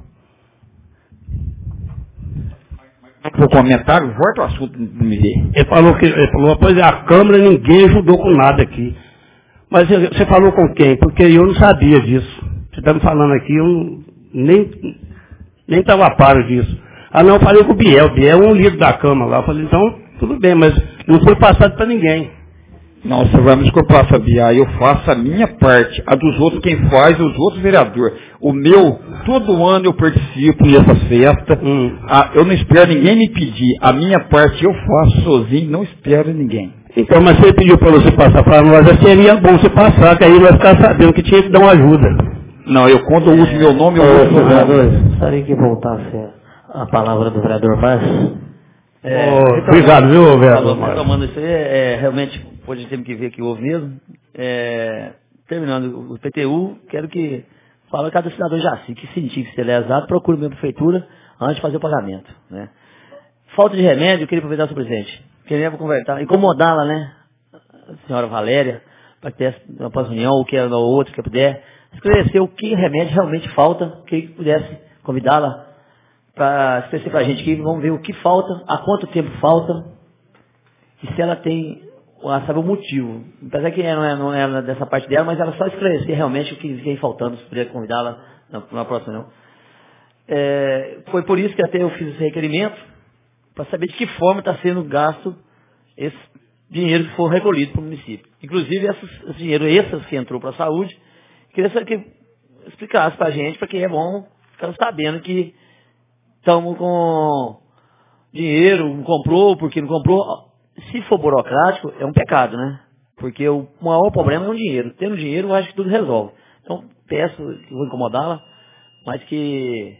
O comentário, volta ao assunto do me ver. Ele falou que, ele falou, pois é, a Câmara ninguém ajudou com nada aqui. Mas você falou com quem? Porque eu não sabia disso. Você está me falando aqui, eu nem nem estava a par disso. Ah, não, eu falei com o Biel. O Biel é um líder da Câmara lá. Eu falei, então, tudo bem, mas não foi passado para ninguém. Não, você vai me desculpar, Fabiá. Eu faço a minha parte. A dos outros, quem faz, os outros vereadores. O meu, todo ano eu participo nessas festas. Hum. Ah, eu não espero ninguém me pedir. A minha parte eu faço sozinho, não espero ninguém. Então, mas você pediu para você passar para nós, seria bom você passar, que aí nós ficar sabendo que tinha que dar uma ajuda. Não, eu quando eu uso é, meu nome, eu uso meu nome. Gostaria que voltasse a palavra do vereador Márcio. É, oh, obrigado, viu, vereador Márcio? Tomando isso aí, é, realmente, hoje temos que ver que houve mesmo. É, terminando o P T U, quero que fale cada cidadão Jaci que sentir que se ele é lesado, procure a minha prefeitura antes de fazer o pagamento. Né? Falta de remédio, eu queria aproveitar, senhor presidente. Queria conversar, incomodá-la, né, a senhora Valéria, para que tivesse uma reunião, ou que era outro que puder, esclarecer o que remédio realmente falta, que pudesse convidá-la para esclarecer para a gente que vamos ver o que falta, há quanto tempo falta, e se ela tem, sabe o motivo. Apesar que não é, não é dessa parte dela, mas ela só esclarecer realmente o que vem faltando, se puder convidá-la na, na próxima não. É, foi por isso que até eu fiz esse requerimento, para saber de que forma está sendo gasto esse dinheiro que for recolhido para o município. Inclusive, esses, esse dinheiro extras que entrou para a saúde, queria que explicasse para a gente, porque é bom ficar sabendo que estamos com dinheiro, não comprou, porque não comprou. Se for burocrático, é um pecado, né? Porque o maior problema é o dinheiro. Tendo dinheiro, eu acho que tudo resolve. Então, peço, vou incomodá-la, mas que...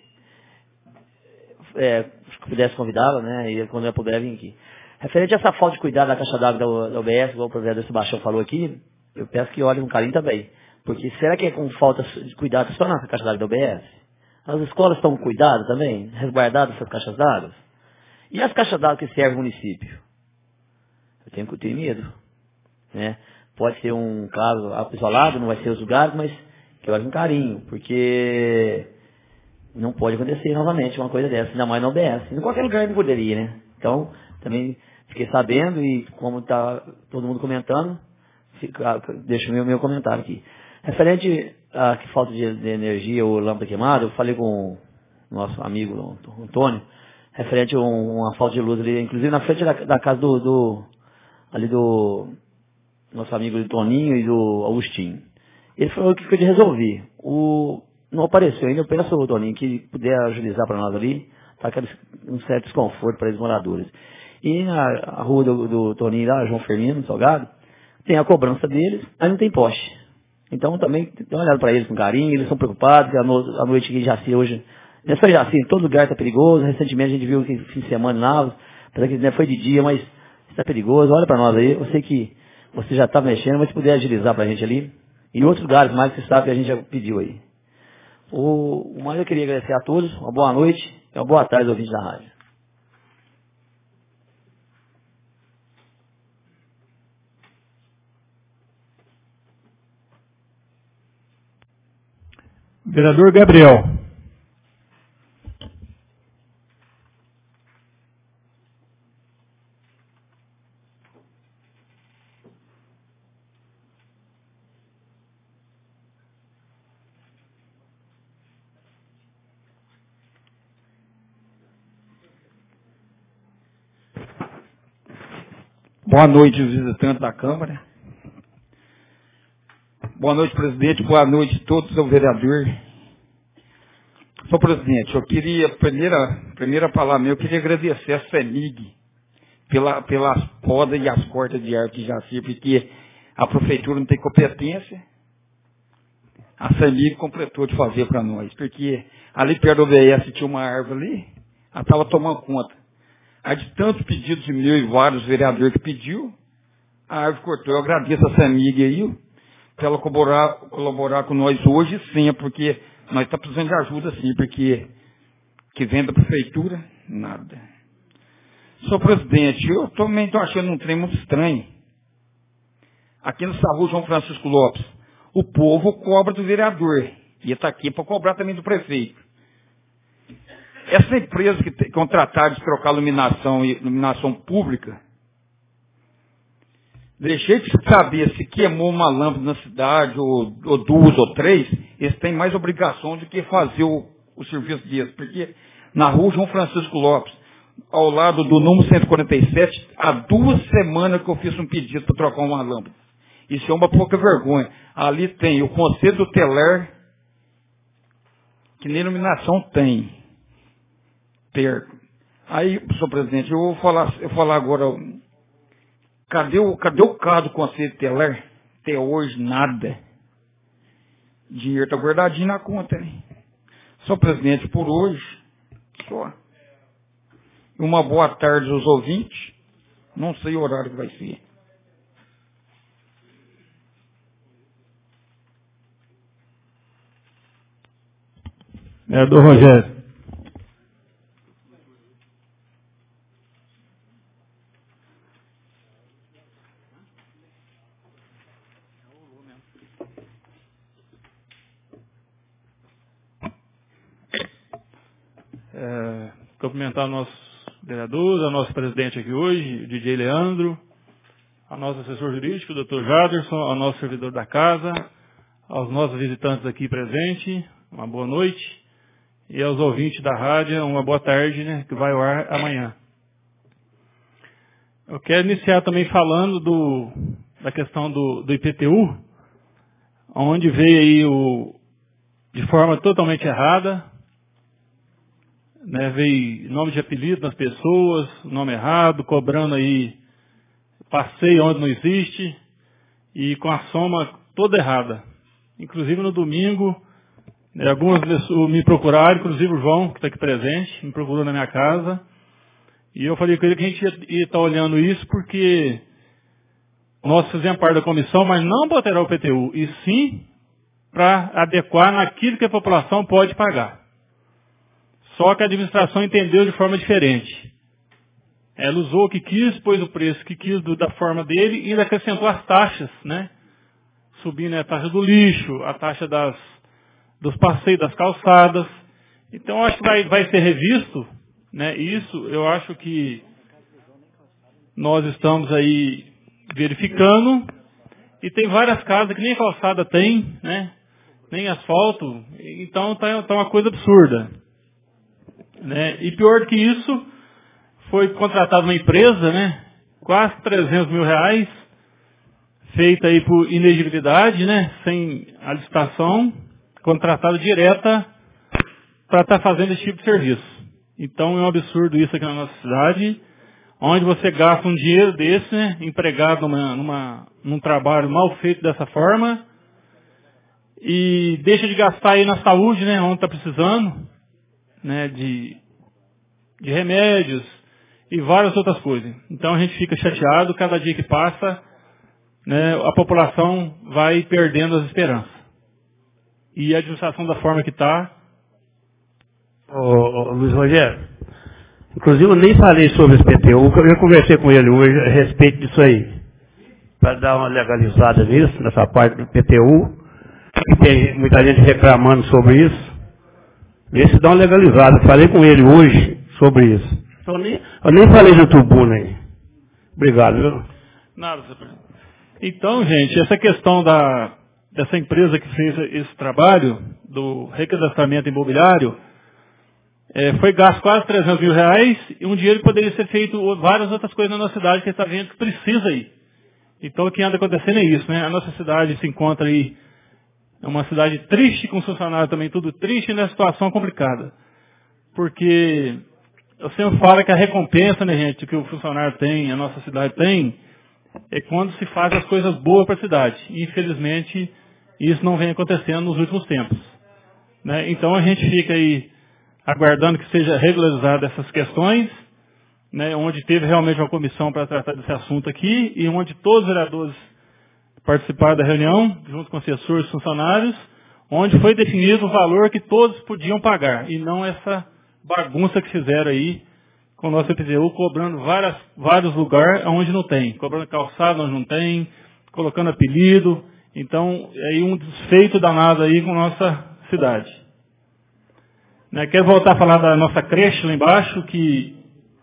É, se pudesse convidá-la, né, e quando ela puder vir aqui. Referente a essa falta de cuidado da caixa d'água da, da U B S, igual o vereador Sebastião falou aqui, eu peço que olhem com carinho também. Porque será que é com falta de cuidado só na caixa d'água da U B S? As escolas estão com cuidado também, resguardadas essas caixas d'água? E as caixas d'água que servem ao município? Eu tenho, eu tenho medo. Né? Pode ser um caso isolado, não vai ser os lugares, mas que olhem com carinho, porque... não pode acontecer novamente uma coisa dessa, ainda mais na U B S. Em qualquer lugar não poderia, né? Então, também fiquei sabendo e como está todo mundo comentando, fica, deixo o meu, meu comentário aqui. Referente a que falta de, de energia ou lâmpada queimada, eu falei com o nosso amigo Antônio, referente a um, uma falta de luz ali, inclusive na frente da, da casa do, do, ali do nosso amigo Toninho e do Agostinho. Ele falou que foi de resolver. O... não apareceu ainda, eu peço, Toninho, que puder agilizar para nós ali, tá um certo desconforto para os moradores. E na a rua do, do Toninho lá, João Firmino, Salgado, tem a cobrança deles, mas não tem poste. Então também, dá uma olhada para eles com carinho, eles estão preocupados, que a, no, a noite aqui em Jaci hoje, não é só em Jaci, em todo lugar está perigoso, recentemente a gente viu que fim de semana lá, apesar que não foi de dia, mas está perigoso, olha para nós aí, eu sei que você já está mexendo, mas se puder agilizar para a gente ali, e em outros lugares mais que você sabe que a gente já pediu aí. O, o mais eu queria agradecer a todos, uma boa noite e uma boa tarde, ouvintes da rádio. Vereador Gabriel. Boa noite, os visitantes da Câmara. Boa noite, presidente. Boa noite a todos, ao vereador. Senhor presidente, eu queria, primeira, primeira palavra minha, eu queria agradecer a CEMIG pela, pelas podas e as cortas de árvore que já se, porque a prefeitura não tem competência. A CEMIG completou de fazer para nós, porque ali perto do O B S tinha uma árvore ali, ela estava tomando conta. Aí de tantos pedidos de meu e vários vereadores que pediu, a árvore cortou. Eu agradeço a CEMIG aí, para ela colaborar, colaborar com nós hoje sim, porque nós estamos precisando de ajuda sim, porque que vem da prefeitura, nada. Senhor presidente, eu também estou achando um trem muito estranho. Aqui no Saúde João Francisco Lopes, o povo cobra do vereador. E está aqui para cobrar também do prefeito. Essa empresa que tem contratada de trocar iluminação e iluminação pública, deixei de saber se queimou uma lâmpada na cidade, ou, ou duas ou três, eles têm mais obrigação do que fazer o, o serviço deles. Porque na rua João Francisco Lopes, ao lado do número cento e quarenta e sete, há duas semanas que eu fiz um pedido para trocar uma lâmpada. Isso é uma pouca vergonha. Ali tem o Conselho do Teler, que nem iluminação tem. Perto. Aí, senhor presidente, eu vou falar, eu vou falar agora, cadê o, cadê o carro do Conselho do Teler? Até hoje, nada. Dinheiro está guardadinho na conta, né? Senhor presidente, por hoje, só. Uma boa tarde aos ouvintes. Não sei o horário que vai ser. Vereador Rogério. É, cumprimentar nossos vereadores, a nosso presidente aqui hoje, o D J Leandro, ao nosso assessor jurídico, o doutor Jaderson, ao nosso servidor da casa, aos nossos visitantes aqui presentes, uma boa noite. E aos ouvintes da rádio, uma boa tarde, né, que vai ao ar amanhã. Eu quero iniciar também falando do, da questão do, do I P T U, onde veio aí o, de forma totalmente errada, né, veio nome de apelido nas pessoas, nome errado, cobrando aí passeio onde não existe, e com a soma toda errada. Inclusive no domingo, algumas pessoas me procuraram, inclusive o João, que está aqui presente, me procurou na minha casa. E eu falei com ele que a gente ia estar olhando isso porque nós fizemos parte da comissão, mas não para alterar o I P T U, e sim para adequar naquilo que a população pode pagar. Só que a administração entendeu de forma diferente. Ela usou o que quis, pôs o preço que quis do, da forma dele e ainda acrescentou as taxas, né? Subindo a taxa do lixo, a taxa das dos passeios das calçadas. Então, eu acho que vai, vai ser revisto, né? Isso, eu acho que nós estamos aí verificando, e tem várias casas que nem calçada tem, né? Nem asfalto, então está tá uma coisa absurda, né? E pior do que isso, foi contratada uma empresa, né? Quase trezentos mil reais, feita aí por inegibilidade, né? Sem a licitação, contratada direta para estar tá fazendo esse tipo de serviço. Então é um absurdo isso aqui na nossa cidade, onde você gasta um dinheiro desse, né, empregado numa, numa, num trabalho mal feito dessa forma, e deixa de gastar aí na saúde, né, onde está precisando, né, de, de remédios e várias outras coisas. Então a gente fica chateado, cada dia que passa, né, a população vai perdendo as esperanças. E a administração da forma que está. Ô, ô, Luiz Rogério, inclusive eu nem falei sobre esse I P T U, eu conversei com ele hoje a respeito disso aí, para dar uma legalizada nisso, nessa parte do I P T U, que tem muita gente reclamando sobre isso, ver se dá uma legalizada. Falei com ele hoje sobre isso. Eu nem, eu nem falei na tribuna aí. Obrigado, viu? Nada, senhor presidente. Então, gente, essa questão da... dessa empresa que fez esse trabalho, do recadastramento imobiliário, é, foi gasto quase trezentos mil reais, e um dinheiro que poderia ser feito várias outras coisas na nossa cidade que está vendo que precisa aí. Então o que anda acontecendo é isso, né? A nossa cidade se encontra aí, é uma cidade triste, com os funcionários também tudo triste, e numa situação complicada. Porque eu sempre falo que a recompensa, né, gente, que o funcionário tem, a nossa cidade tem, é quando se faz as coisas boas para a cidade. E, infelizmente, isso não vem acontecendo nos últimos tempos, né? Então a gente fica aí aguardando que seja regularizada essas questões, né, onde teve realmente uma comissão para tratar desse assunto aqui, e onde todos os vereadores participaram da reunião, junto com assessores e funcionários, onde foi definido o valor que todos podiam pagar, e não essa bagunça que fizeram aí com o nosso I P T U, cobrando várias, vários lugares onde não tem, cobrando calçado onde não tem, colocando apelido. Então, é aí um desfeito danado aí com a nossa cidade. Né, quero voltar a falar da nossa creche lá embaixo, que...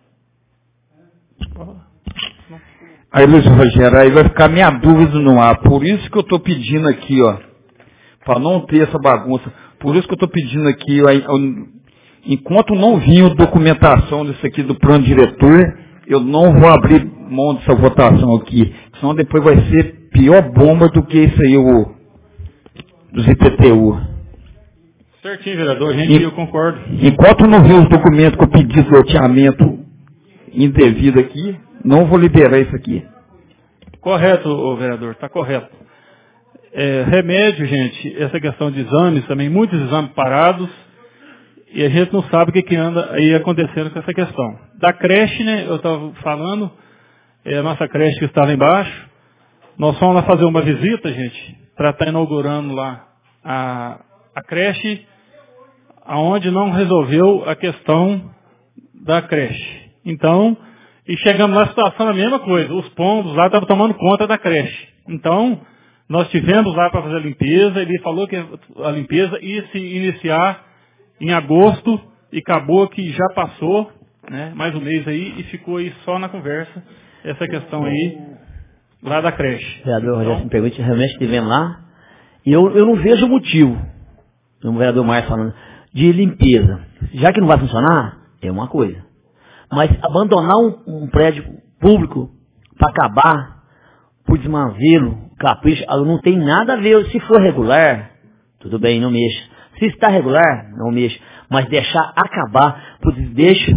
Aí, Luiz Rogério, aí vai ficar minha dúvida no ar. Por isso que eu estou pedindo aqui, ó, para não ter essa bagunça, por isso que eu estou pedindo aqui, ó, enquanto não vir a documentação disso aqui do plano diretor, eu não vou abrir mão dessa votação aqui, senão depois vai ser pior bomba do que isso aí, o dos I P T U. Certinho, vereador, gente, e, eu concordo. Enquanto não vir os documentos com o pedido de loteamento indevido aqui, não vou liberar isso aqui. Correto, ô, vereador, está correto. É, remédio, gente, essa questão de exames também, muitos exames parados, e a gente não sabe o que, que anda aí acontecendo com essa questão. Da creche, né, eu estava falando, é a nossa creche que está lá embaixo, nós fomos lá fazer uma visita, gente, para estar tá inaugurando lá a, a creche, aonde não resolveu a questão da creche. Então, e chegamos lá, a situação é a mesma coisa, os pombos lá estavam tomando conta da creche. Então, nós tivemos lá para fazer a limpeza, ele falou que a limpeza ia se iniciar em agosto, e acabou que já passou, né, mais um mês aí, e ficou aí só na conversa, essa questão aí, lá da creche. Vereador Rogério, se me permite, realmente estivemos lá, e eu, eu não vejo motivo, o vereador Márcio falando, de limpeza. Já que não vai funcionar, é uma coisa. Mas abandonar um, um prédio público para acabar, por desmavelo, capricho, não tem nada a ver. Se for regular, tudo bem, não mexa. Se está regular, não mexa. Mas deixar acabar por desdeixo,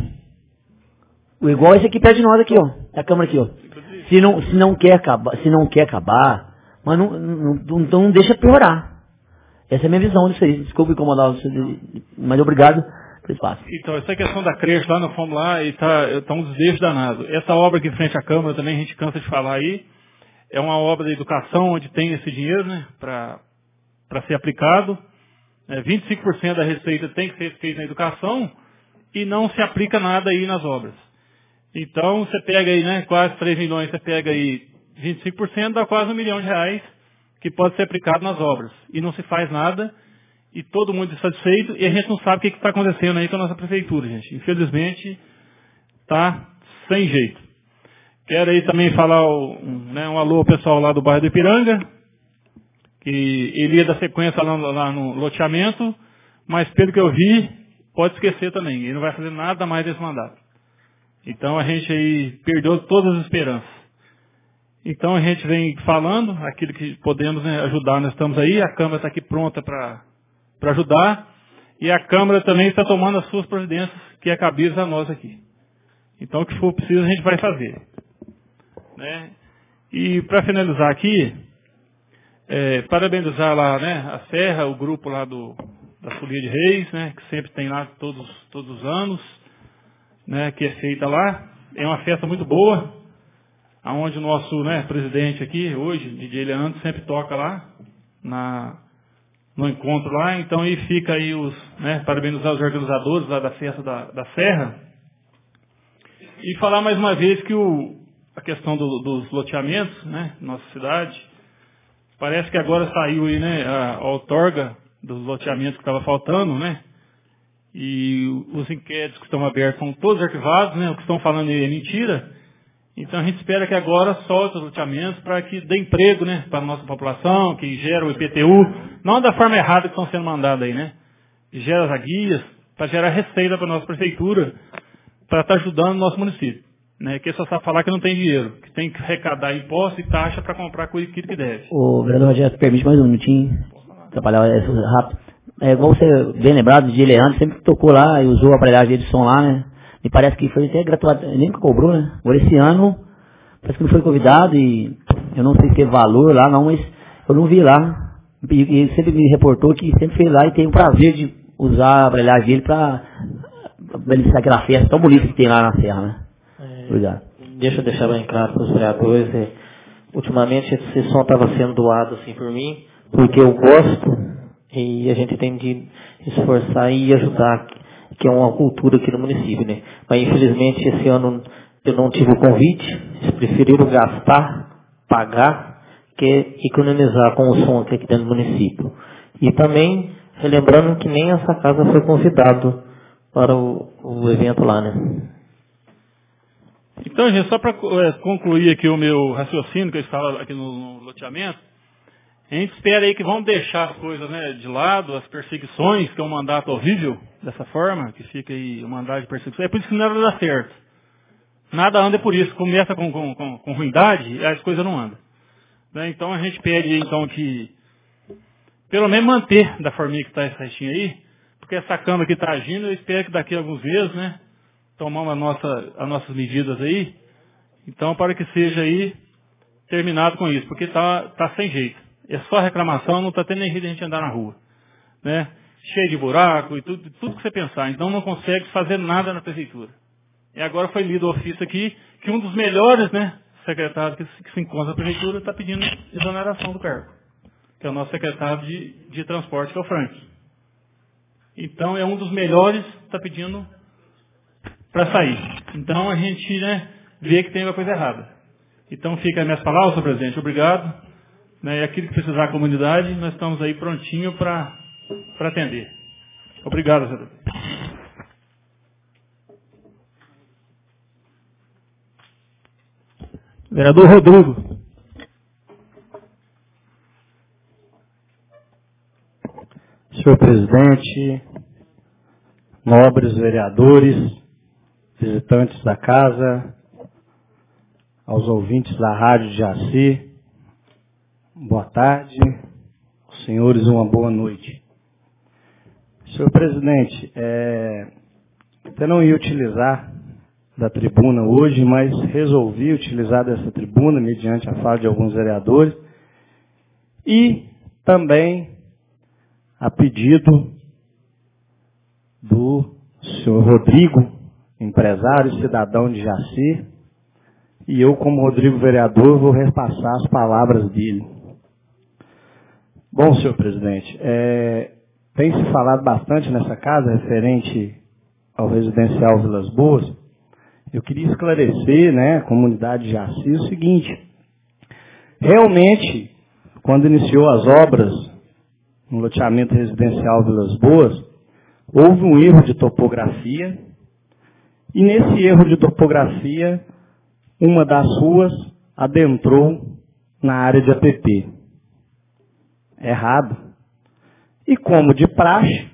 igual esse aqui perto de nós aqui, ó. A câmera aqui, ó. Se não, se não quer acabar, se não quer acabar, mas não, não, então não deixa piorar. Essa é a minha visão disso aí. Desculpa incomodar você, mas obrigado pelo espaço. Então, essa questão da creche lá, nós fomos lá e está tá um desdeixo danado. Essa obra aqui em frente à Câmara também, a gente cansa de falar aí, é uma obra da educação onde tem esse dinheiro, né, para ser aplicado. É, vinte e cinco por cento da receita tem que ser feita na educação e não se aplica nada aí nas obras. Então, você pega aí, né, quase três milhões, você pega aí vinte e cinco por cento, dá quase um milhão de reais que pode ser aplicado nas obras. E não se faz nada, e todo mundo insatisfeito, e a gente não sabe o que está acontecendo aí com a nossa prefeitura, gente. Infelizmente, está sem jeito. Quero aí também falar um, né, um alô ao pessoal lá do bairro do Ipiranga, que ele ia dar sequência lá, lá no loteamento, mas pelo que eu vi, pode esquecer também. Ele não vai fazer nada mais desse mandato. Então a gente aí perdeu todas as esperanças. Então a gente vem falando aquilo que podemos, né, ajudar, nós estamos aí, a Câmara está aqui pronta para ajudar, e a Câmara também está tomando as suas providências, que é cabeça a nós aqui. Então o que for preciso a gente vai fazer. Né? E para finalizar aqui, é, parabenizar lá, né, a Serra, o grupo lá do, da Folia de Reis, né, que sempre tem lá todos, todos os anos, né, que é feita lá. É uma festa muito boa, onde o nosso, né, presidente aqui, hoje, D J Leandro, sempre toca lá, na, no encontro lá. Então aí fica aí os, né, parabenizar os organizadores lá da festa da, da Serra. E falar mais uma vez que o, a questão do, dos loteamentos, né, nossa cidade, parece que agora saiu aí, né, a, a outorga dos loteamentos que estava faltando, né, e os inquéritos que estão abertos são todos arquivados, né, o que estão falando é mentira. Então a gente espera que agora solte os loteamentos para que dê emprego, né, para a nossa população, que gera o I P T U, não da forma errada que estão sendo mandados aí, né, que gera as guias, para gerar receita para a nossa prefeitura, para estar ajudando o nosso município. Né, que é só falar que não tem dinheiro, que tem que arrecadar imposto e taxa para comprar aquilo que deve. O vereador Rogério, permite mais um minutinho, trabalhar rápido. É igual você, bem lembrado, de Leandro, sempre tocou lá e usou a aparelhagem de som lá, né? Me parece que foi até gratuito, nem que cobrou, né? Agora esse ano, parece que não foi convidado e eu não sei se teve valor lá, não, mas eu não vi lá. E ele sempre me reportou que sempre fez lá e tem o prazer de usar a aparelhagem dele para beneficiar aquela festa tão bonita que tem lá na Serra, né? É, obrigado. Deixa eu deixar bem claro para os vereadores, é, ultimamente esse som estava sendo doado assim por mim, porque eu gosto e a gente tem de esforçar e ajudar que é uma cultura aqui no município, né? Mas infelizmente esse ano eu não tive o convite, eles preferiram gastar, pagar, que economizar com o som aqui dentro do município. E também, relembrando que nem essa casa foi convidado para o, o evento lá, né? Então, gente, só para é, concluir aqui o meu raciocínio que eu estava aqui no, no loteamento, a gente espera aí que vamos deixar as coisas, né, de lado, as perseguições, que é um mandato horrível, dessa forma, que fica aí o mandato de perseguição. É por isso que nada dá certo. Nada anda por isso. Começa com, com, com, com ruindade e as coisas não andam. Né? Então a gente pede então que, pelo menos manter da forminha que está esse restinho aí, porque essa Câmara que está agindo, eu espero que daqui a alguns meses, né, tomamos a nossa, as nossas medidas aí, então para que seja aí terminado com isso, porque está tá sem jeito. É só reclamação, não está tendo nem jeito de a gente andar na rua. Né? Cheio de buraco e tudo, tudo que você pensar. Então não consegue fazer nada na prefeitura. E agora foi lido o ofício aqui, que um dos melhores, né, secretários que se, que se encontra na prefeitura está pedindo exoneração do cargo, que é o nosso secretário de, de transporte, que é o Frank. Então é um dos melhores que está pedindo para sair. Então a gente, né, vê que tem uma coisa errada. Então fica as minhas palavras, senhor presidente. Obrigado. Né, e aquilo que precisar da comunidade, nós estamos aí prontinho para atender. Obrigado, senhor presidente. Vereador Rodrigo. Senhor presidente, nobres vereadores, visitantes da casa, aos ouvintes da Rádio de Jaci, boa tarde, aos senhores uma boa noite. Senhor presidente, é, eu não ia utilizar da tribuna hoje, mas resolvi utilizar dessa tribuna mediante a fala de alguns vereadores e também a pedido do senhor Rodrigo, empresário e cidadão de Jaci, e eu, como Rodrigo vereador, vou repassar as palavras dele. Bom, senhor presidente, é, tem se falado bastante nessa casa referente ao residencial Vilas Boas. Eu queria esclarecer, né, a comunidade de Jaci, o seguinte. Realmente, quando iniciou as obras no loteamento residencial Vilas Boas, houve um erro de topografia, e nesse erro de topografia, uma das ruas adentrou na área de A P P. Errado. E como de praxe,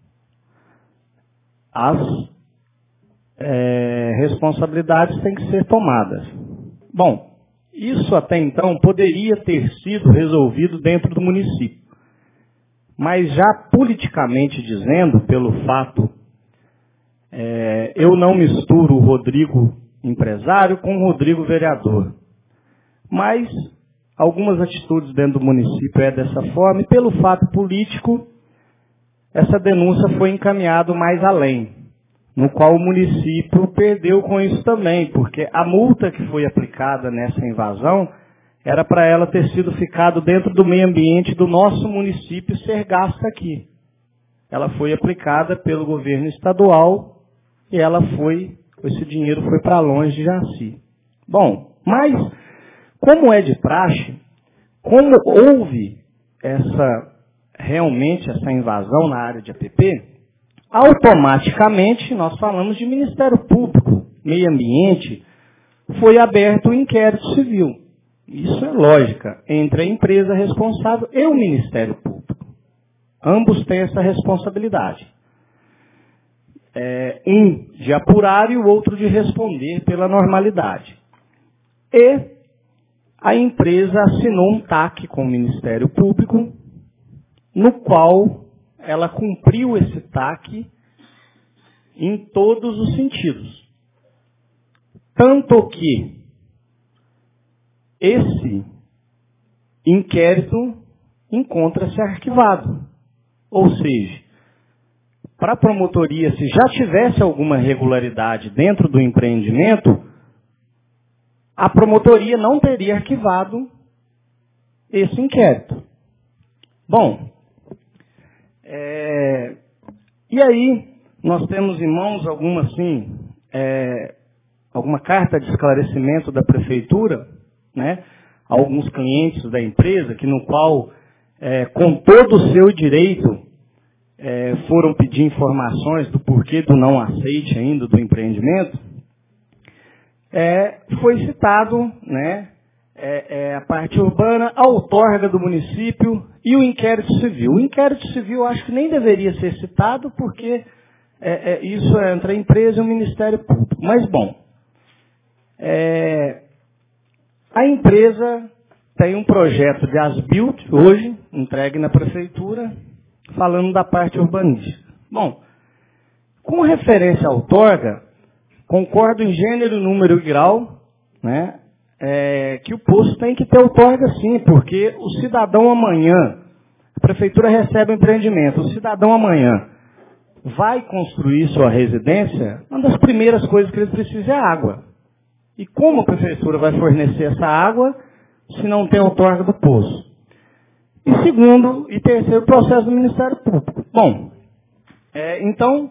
as É, responsabilidades têm que ser tomadas. Bom, isso até então poderia ter sido resolvido dentro do município. Mas já politicamente dizendo, pelo fato, é, eu não misturo o Rodrigo empresário com o Rodrigo vereador. Mas algumas atitudes dentro do município é dessa forma, e pelo fato político, essa denúncia foi encaminhada mais além, no qual o município perdeu com isso também, porque a multa que foi aplicada nessa invasão era para ela ter sido ficado dentro do meio ambiente do nosso município e ser gasta aqui. Ela foi aplicada pelo governo estadual e ela foi, esse dinheiro foi para longe de Jaci. Bom, mas como é de praxe, como houve essa realmente essa invasão na área de A P P, automaticamente, nós falamos de Ministério Público, Meio Ambiente, foi aberto o inquérito civil. Isso é lógica, entre a empresa responsável e o Ministério Público. Ambos têm essa responsabilidade. É, um de apurar e o outro de responder pela normalidade. E a empresa assinou um T A C com o Ministério Público, no qual ela cumpriu esse T A C em todos os sentidos. Tanto que esse inquérito encontra-se arquivado. Ou seja, para a promotoria, se já tivesse alguma irregularidade dentro do empreendimento, a promotoria não teria arquivado esse inquérito. Bom, É, e aí, nós temos em mãos alguma, assim, é, alguma carta de esclarecimento da prefeitura, né, a alguns clientes da empresa, que no qual, é, com todo o seu direito, é, foram pedir informações do porquê do não aceite ainda do empreendimento. É, foi citado, né, é, é, a parte urbana, a outorga do município e o inquérito civil. O inquérito civil acho que nem deveria ser citado, porque é, é, isso é entre a empresa e o Ministério Público. Mas, bom, é, a empresa tem um projeto de as-built, hoje, entregue na prefeitura, falando da parte urbanística. Bom, com referência à outorga, concordo em gênero, número e grau, né, é, que o posto tem que ter outorga sim, porque o cidadão amanhã, a prefeitura recebe o empreendimento, o cidadão amanhã vai construir sua residência, uma das primeiras coisas que ele precisa é água. E como a prefeitura vai fornecer essa água se não tem outorga do poço? E segundo e terceiro, processo do Ministério Público. Bom, é, então,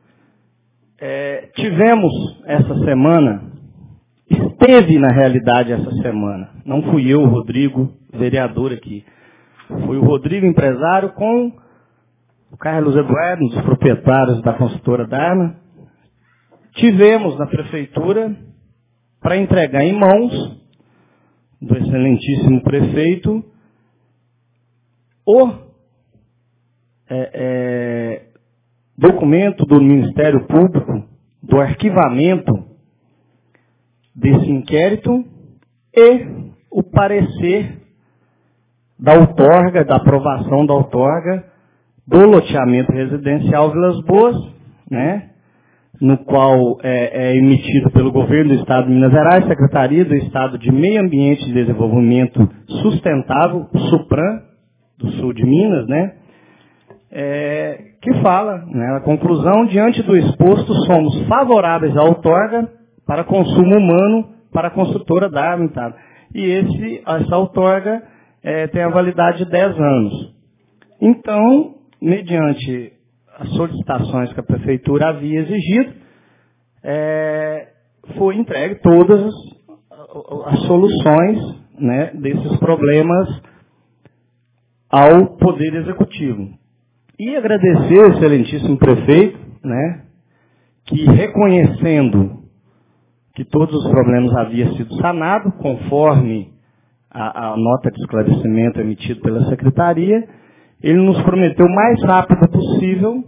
é, tivemos essa semana, esteve na realidade essa semana, não fui eu, o Rodrigo, vereador aqui, foi o Rodrigo, empresário, com o Carlos Eduardo, um dos proprietários da consultora Dharma. Tivemos na prefeitura para entregar em mãos do excelentíssimo prefeito o é, é, documento do Ministério Público do arquivamento desse inquérito e o parecer da outorga, da aprovação da outorga do loteamento residencial Vilas Boas, né, no qual é, é emitido pelo governo do Estado de Minas Gerais, Secretaria do Estado de Meio Ambiente e Desenvolvimento Sustentável, SUPRAM, do sul de Minas, né, é, que fala, né, a conclusão, diante do exposto, somos favoráveis à outorga para consumo humano para a construtora Dharma. E esse, essa outorga é, tem a validade de dez anos. Então, mediante as solicitações que a prefeitura havia exigido, é, foi entregue todas as, as soluções, né, desses problemas ao Poder Executivo. E agradecer ao excelentíssimo prefeito, né, que reconhecendo que todos os problemas haviam sido sanados, conforme a, a nota de esclarecimento emitida pela Secretaria, ele nos prometeu o mais rápido possível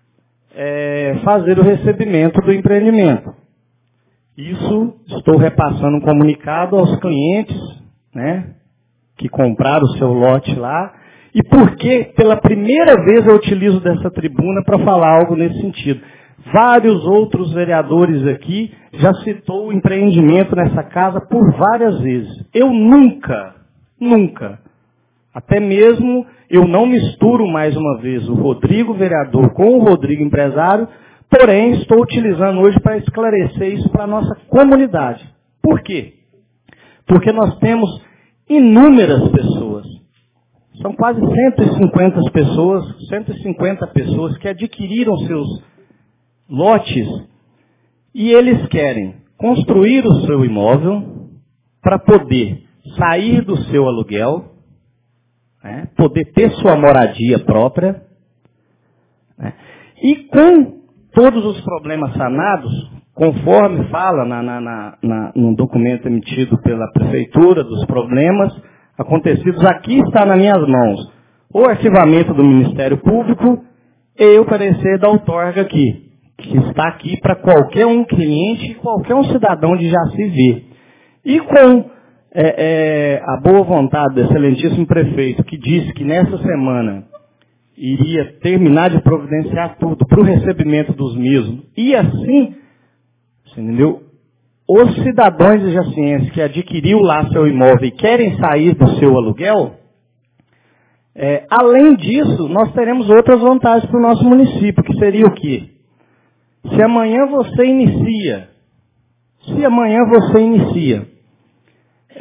é, fazer o recebimento do empreendimento. Isso, estou repassando um comunicado aos clientes, né, que compraram o seu lote lá, e porque pela primeira vez eu utilizo dessa tribuna para falar algo nesse sentido. Vários outros vereadores aqui já citou o empreendimento nessa casa por várias vezes. Eu nunca, nunca, até mesmo eu não misturo mais uma vez o Rodrigo vereador com o Rodrigo empresário, porém estou utilizando hoje para esclarecer isso para a nossa comunidade. Por quê? Porque nós temos inúmeras pessoas, são quase cento e cinquenta pessoas, cento e cinquenta pessoas que adquiriram seus lotes e eles querem construir o seu imóvel para poder sair do seu aluguel, né, poder ter sua moradia própria, né, e com todos os problemas sanados, conforme fala na, na, na, na, no documento emitido pela Prefeitura, dos problemas acontecidos, aqui está nas minhas mãos o arquivamento do Ministério Público e o parecer da outorga aqui, que está aqui para qualquer um cliente, qualquer um cidadão de Jaci ver. E com é, é, a boa vontade do excelentíssimo prefeito, que disse que nessa semana iria terminar de providenciar tudo para o recebimento dos mesmos, e assim, entendeu? Os cidadãos de Jaciense que adquiriu lá seu imóvel e querem sair do seu aluguel, é, além disso, nós teremos outras vantagens para o nosso município, que seria o quê? Se amanhã você inicia, se amanhã você inicia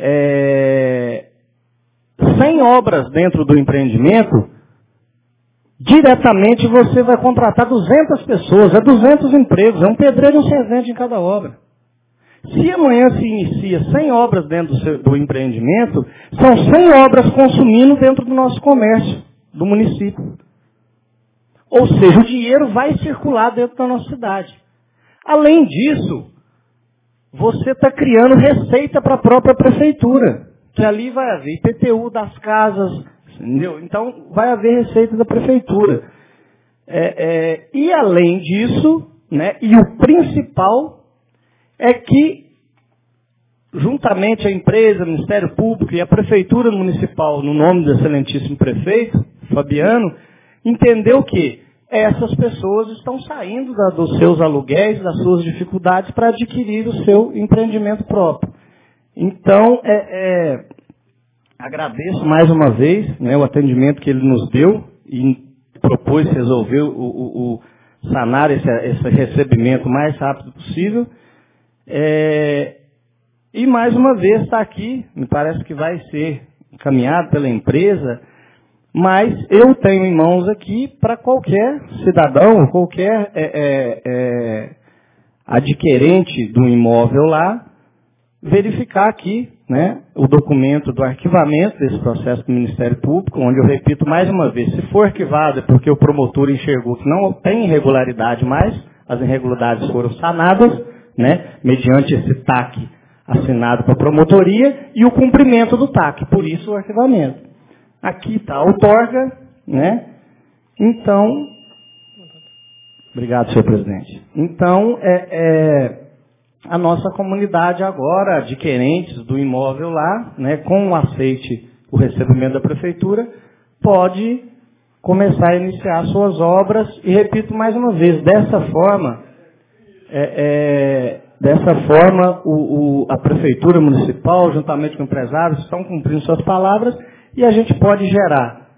é, cem obras dentro do empreendimento, diretamente você vai contratar duzentas pessoas, é duzentos empregos, é um pedreiro e um servente em cada obra. Se amanhã se inicia cem obras dentro do, seu, do empreendimento, são cem obras consumindo dentro do nosso comércio, do município. Ou seja, o dinheiro vai circular dentro da nossa cidade. Além disso, você está criando receita para a própria prefeitura, que ali vai haver I P T U das casas, entendeu? Então, vai haver receita da prefeitura. É, é, e além disso, né, e o principal é que, juntamente a empresa, o Ministério Público e a Prefeitura Municipal, no nome do excelentíssimo prefeito, Fabiano, entendeu que essas pessoas estão saindo da, dos seus aluguéis, das suas dificuldades, para adquirir o seu empreendimento próprio. Então, é, é, agradeço mais uma vez, né, o atendimento que ele nos deu e propôs resolver o, o, o sanar esse, esse recebimento o mais rápido possível. É, e mais uma vez está aqui, me parece que vai ser encaminhado pela empresa, mas eu tenho em mãos aqui para qualquer cidadão, qualquer é, é, é, adquirente do imóvel lá, verificar aqui, né, o documento do arquivamento desse processo do Ministério Público, onde eu repito mais uma vez, se for arquivado é porque o promotor enxergou que não tem irregularidade mais, as irregularidades foram sanadas, né, mediante esse T A C assinado para a promotoria e o cumprimento do T A C, por isso o arquivamento. Aqui está a outorga, né? Então, obrigado, senhor presidente. Então, é, é, a nossa comunidade agora, adquirentes do imóvel lá, né, com o aceite, o recebimento da prefeitura, pode começar a iniciar suas obras e, repito mais uma vez, dessa forma, É, é, dessa forma, o, o, a Prefeitura Municipal, juntamente com empresários, estão cumprindo suas palavras e a gente pode gerar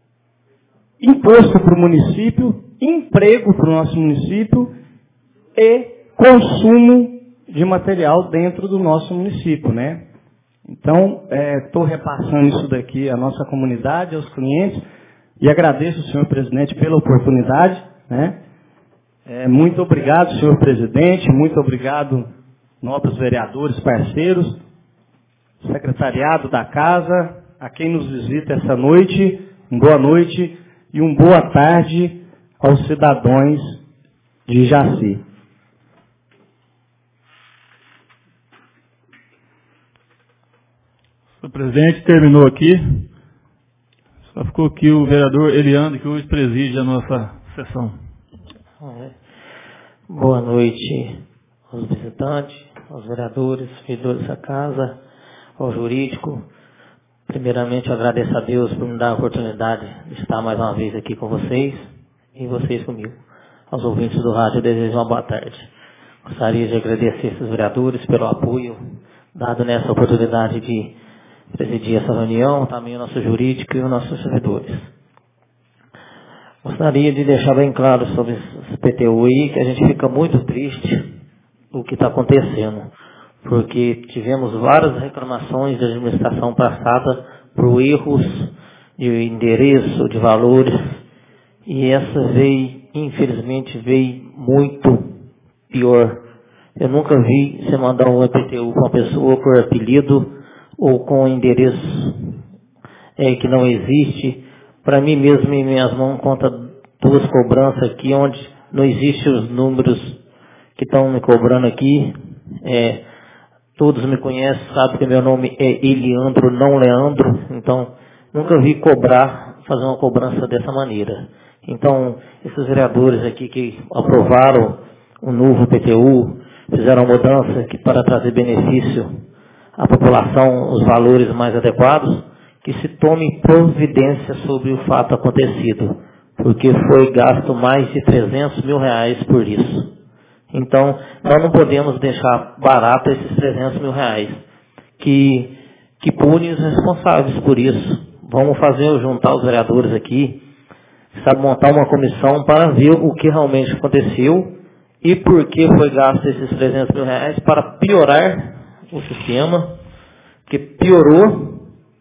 imposto para o município, emprego para o nosso município e consumo de material dentro do nosso município, né? Então, estou é, repassando isso daqui à nossa comunidade, aos clientes, e agradeço ao senhor presidente pela oportunidade, né? É, muito obrigado, senhor presidente, muito obrigado, nobres vereadores, parceiros, secretariado da casa, a quem nos visita essa noite, uma boa noite e uma boa tarde aos cidadãos de Jaci. Senhor presidente, terminou aqui. Só ficou aqui o vereador Eliandro, que hoje preside a nossa sessão. Boa noite aos visitantes, aos vereadores, vereadores dessa casa, ao jurídico. Primeiramente, eu agradeço a Deus por me dar a oportunidade de estar mais uma vez aqui com vocês e vocês comigo. Aos ouvintes do rádio, eu desejo uma boa tarde. Gostaria de agradecer esses vereadores pelo apoio dado nessa oportunidade de presidir essa reunião, também o nosso jurídico e os nossos servidores. Gostaria de deixar bem claro sobre esse P T U aí, que a gente fica muito triste do que está acontecendo, porque tivemos várias reclamações de administração passada por erros de endereço, de valores, e essa veio, infelizmente, veio muito pior. Eu nunca vi você mandar um P T U para uma pessoa por apelido ou com endereço é, que não existe. Para mim mesmo, em minhas mãos, conta duas cobranças aqui, onde não existem os números que estão me cobrando aqui. É, todos me conhecem, sabem que meu nome é Eliandro, não Leandro. Então, nunca vi cobrar, fazer uma cobrança dessa maneira. Então, esses vereadores aqui que aprovaram o novo P T U, fizeram uma mudança que para trazer benefício à população, os valores mais adequados, que se tome providência sobre o fato acontecido, porque foi gasto mais de trezentos mil reais por isso. Então, nós não podemos deixar barato esses trezentos mil reais, que, que punem os responsáveis por isso. Vamos fazer, juntar os vereadores aqui, sabe, montar uma comissão para ver o que realmente aconteceu e por que foi gasto esses trezentos mil reais para piorar o sistema, que piorou.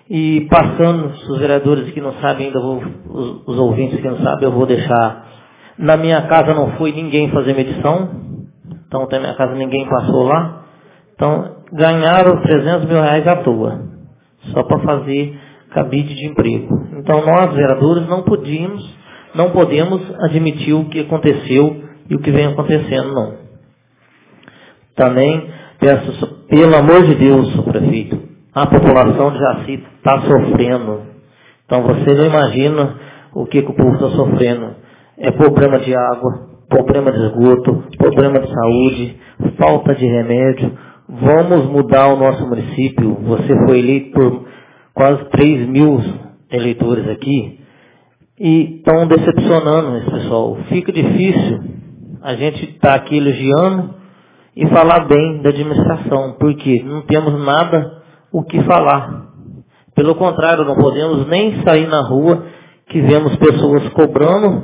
E passando, os vereadores que não sabem ainda, vou, os, os ouvintes que não sabem, eu vou deixar. Na minha casa não foi ninguém fazer medição, então na minha casa ninguém passou lá. Então ganharam trezentos mil reais à toa, só para fazer cabide de emprego. Então nós, vereadores, não podíamos, não podemos admitir o que aconteceu e o que vem acontecendo, não. Também peço, pelo amor de Deus, prefeito, a população de Jaci está sofrendo. Então você não imagina o que, que o povo está sofrendo. É problema de água, problema de esgoto, problema de saúde, falta de remédio. Vamos mudar o nosso município. Você foi eleito por quase três mil eleitores aqui e estão decepcionando esse pessoal. Fica difícil a gente estar tá aqui elogiando e falar bem da administração, porque não temos nada o que falar. Pelo contrário, não podemos nem sair na rua que vemos pessoas cobrando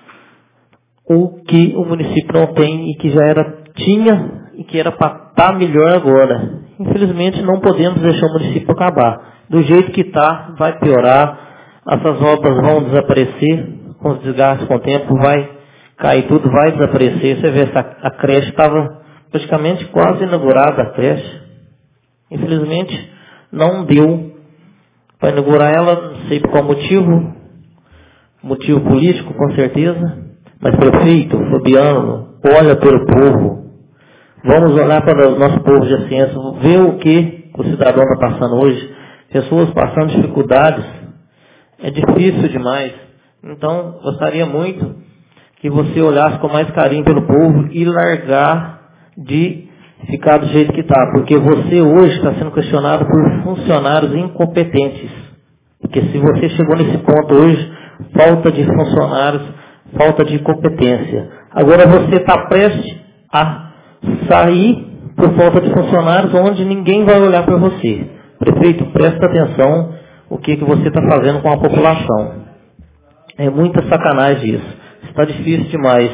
o que o município não tem e que já era, tinha e que era para estar melhor agora. Infelizmente não podemos deixar o município acabar. Do jeito que está, vai piorar, essas obras vão desaparecer, com os desgastes com o tempo, vai cair tudo, vai desaparecer. Você vê, essa, a creche estava praticamente quase inaugurada, a creche. Infelizmente não deu para inaugurar ela, não sei por qual motivo, motivo político com certeza, mas prefeito, Fabiano, olha pelo povo, vamos olhar para o nosso povo de Jaciense, ver o que o cidadão está passando hoje, pessoas passando dificuldades, é difícil demais. Então, gostaria muito que você olhasse com mais carinho pelo povo e largar de ficar do jeito que está, porque você hoje está sendo questionado por funcionários incompetentes. Porque se você chegou nesse ponto hoje, falta de funcionários, falta de competência. Agora você está prestes a sair por falta de funcionários, onde ninguém vai olhar para você. Prefeito, presta atenção o que, que você está fazendo com a população. É muita sacanagem isso. Está difícil demais.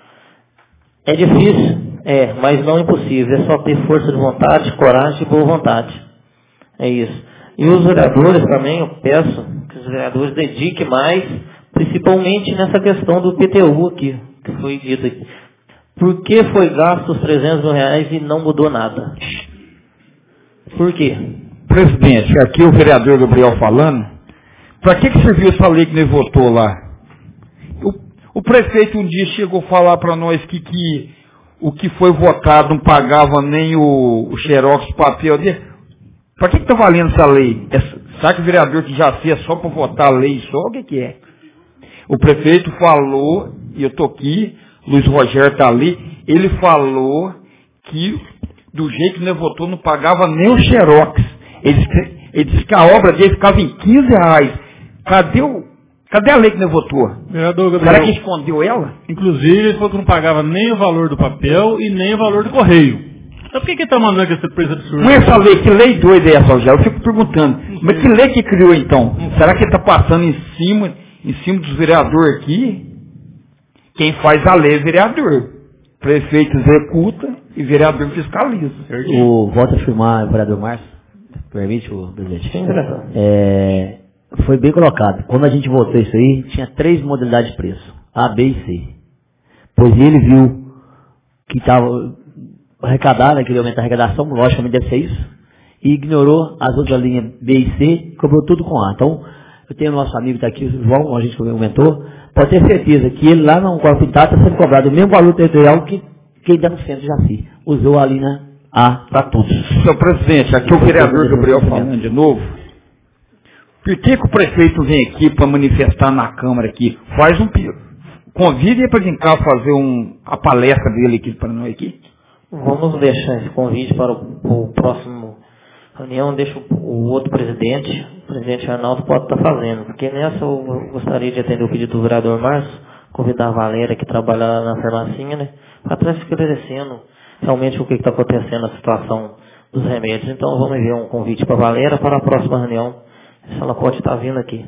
É difícil? É, mas não impossível. É só ter força de vontade, coragem e boa vontade. É isso. E os vereadores também, eu peço que os vereadores dediquem mais, principalmente nessa questão do I P T U aqui, que foi dito aqui. Por que foi gasto os trezentos mil reais e não mudou nada? Por quê? Presidente, aqui o vereador Gabriel falando, para que, que serviu essa lei que nós votou lá? O, o prefeito um dia chegou a falar para nós que, que o que foi votado não pagava nem o, o xerox, o papel dele. Para que está valendo essa lei? Essa, será que o vereador que já fez só para votar a lei só? O que, que é? O prefeito falou, e eu estou aqui, Luiz Rogério está ali, ele falou que do jeito que nós votou não pagava nem o xerox. Ele disse, ele disse que a obra dele ficava em quinze reais. Cadê, o, cadê a lei que nós votou? Vereador Gabriel, será que escondeu ela? Inclusive, ele falou que não pagava nem o valor do papel e nem o valor do correio. Então por que que está mandando esse preço absurdo? Não é essa lei, que lei doida é essa, Rogério? Eu fico perguntando. Mas que lei que criou então? Será que ele está passando em cima, em cima dos vereadores aqui? Quem faz a lei é vereador. Prefeito executa e vereador fiscaliza. O, volto a afirmar, vereador Márcio, permite, o presidente? Sim, vereador. É, foi bem colocado. Quando a gente votou isso aí, tinha três modalidades de preço, A, B e C. Pois ele viu que estava arrecadado, né, que ele aumentar a arrecadação, logicamente deve ser isso, e ignorou as outras linhas B e C, e cobrou tudo com A. Então, eu tenho nosso amigo que está aqui, o João, a gente comentou, pode ter certeza que ele lá no Corpo de Tata está sendo cobrado o mesmo valor territorial que quem dá no centro de Jaci. Usou a linha A para todos. Senhor presidente, aqui o vereador Gabriel falando de novo. Por que, que o prefeito vem aqui para manifestar na Câmara aqui? Faz um convide ele para vir cá fazer um, a palestra dele aqui para nós aqui. Vamos deixar esse convite para o, o próximo reunião, deixa o, o outro presidente, o presidente Arnaldo pode estar fazendo, porque nessa eu gostaria de atender o pedido do vereador Márcio, convidar a Valéria que trabalha na farmacinha, né, para estar esclarecendo realmente o que está acontecendo na situação dos remédios. Então vamos enviar um convite para a Valéria para a próxima reunião, se ela pode estar vindo aqui.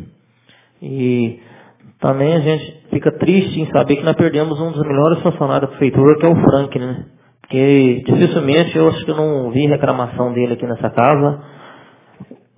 E também a gente fica triste em saber que nós perdemos um dos melhores funcionários da prefeitura, que é o Frank, né? Porque dificilmente eu acho que eu não vi reclamação dele aqui nessa casa.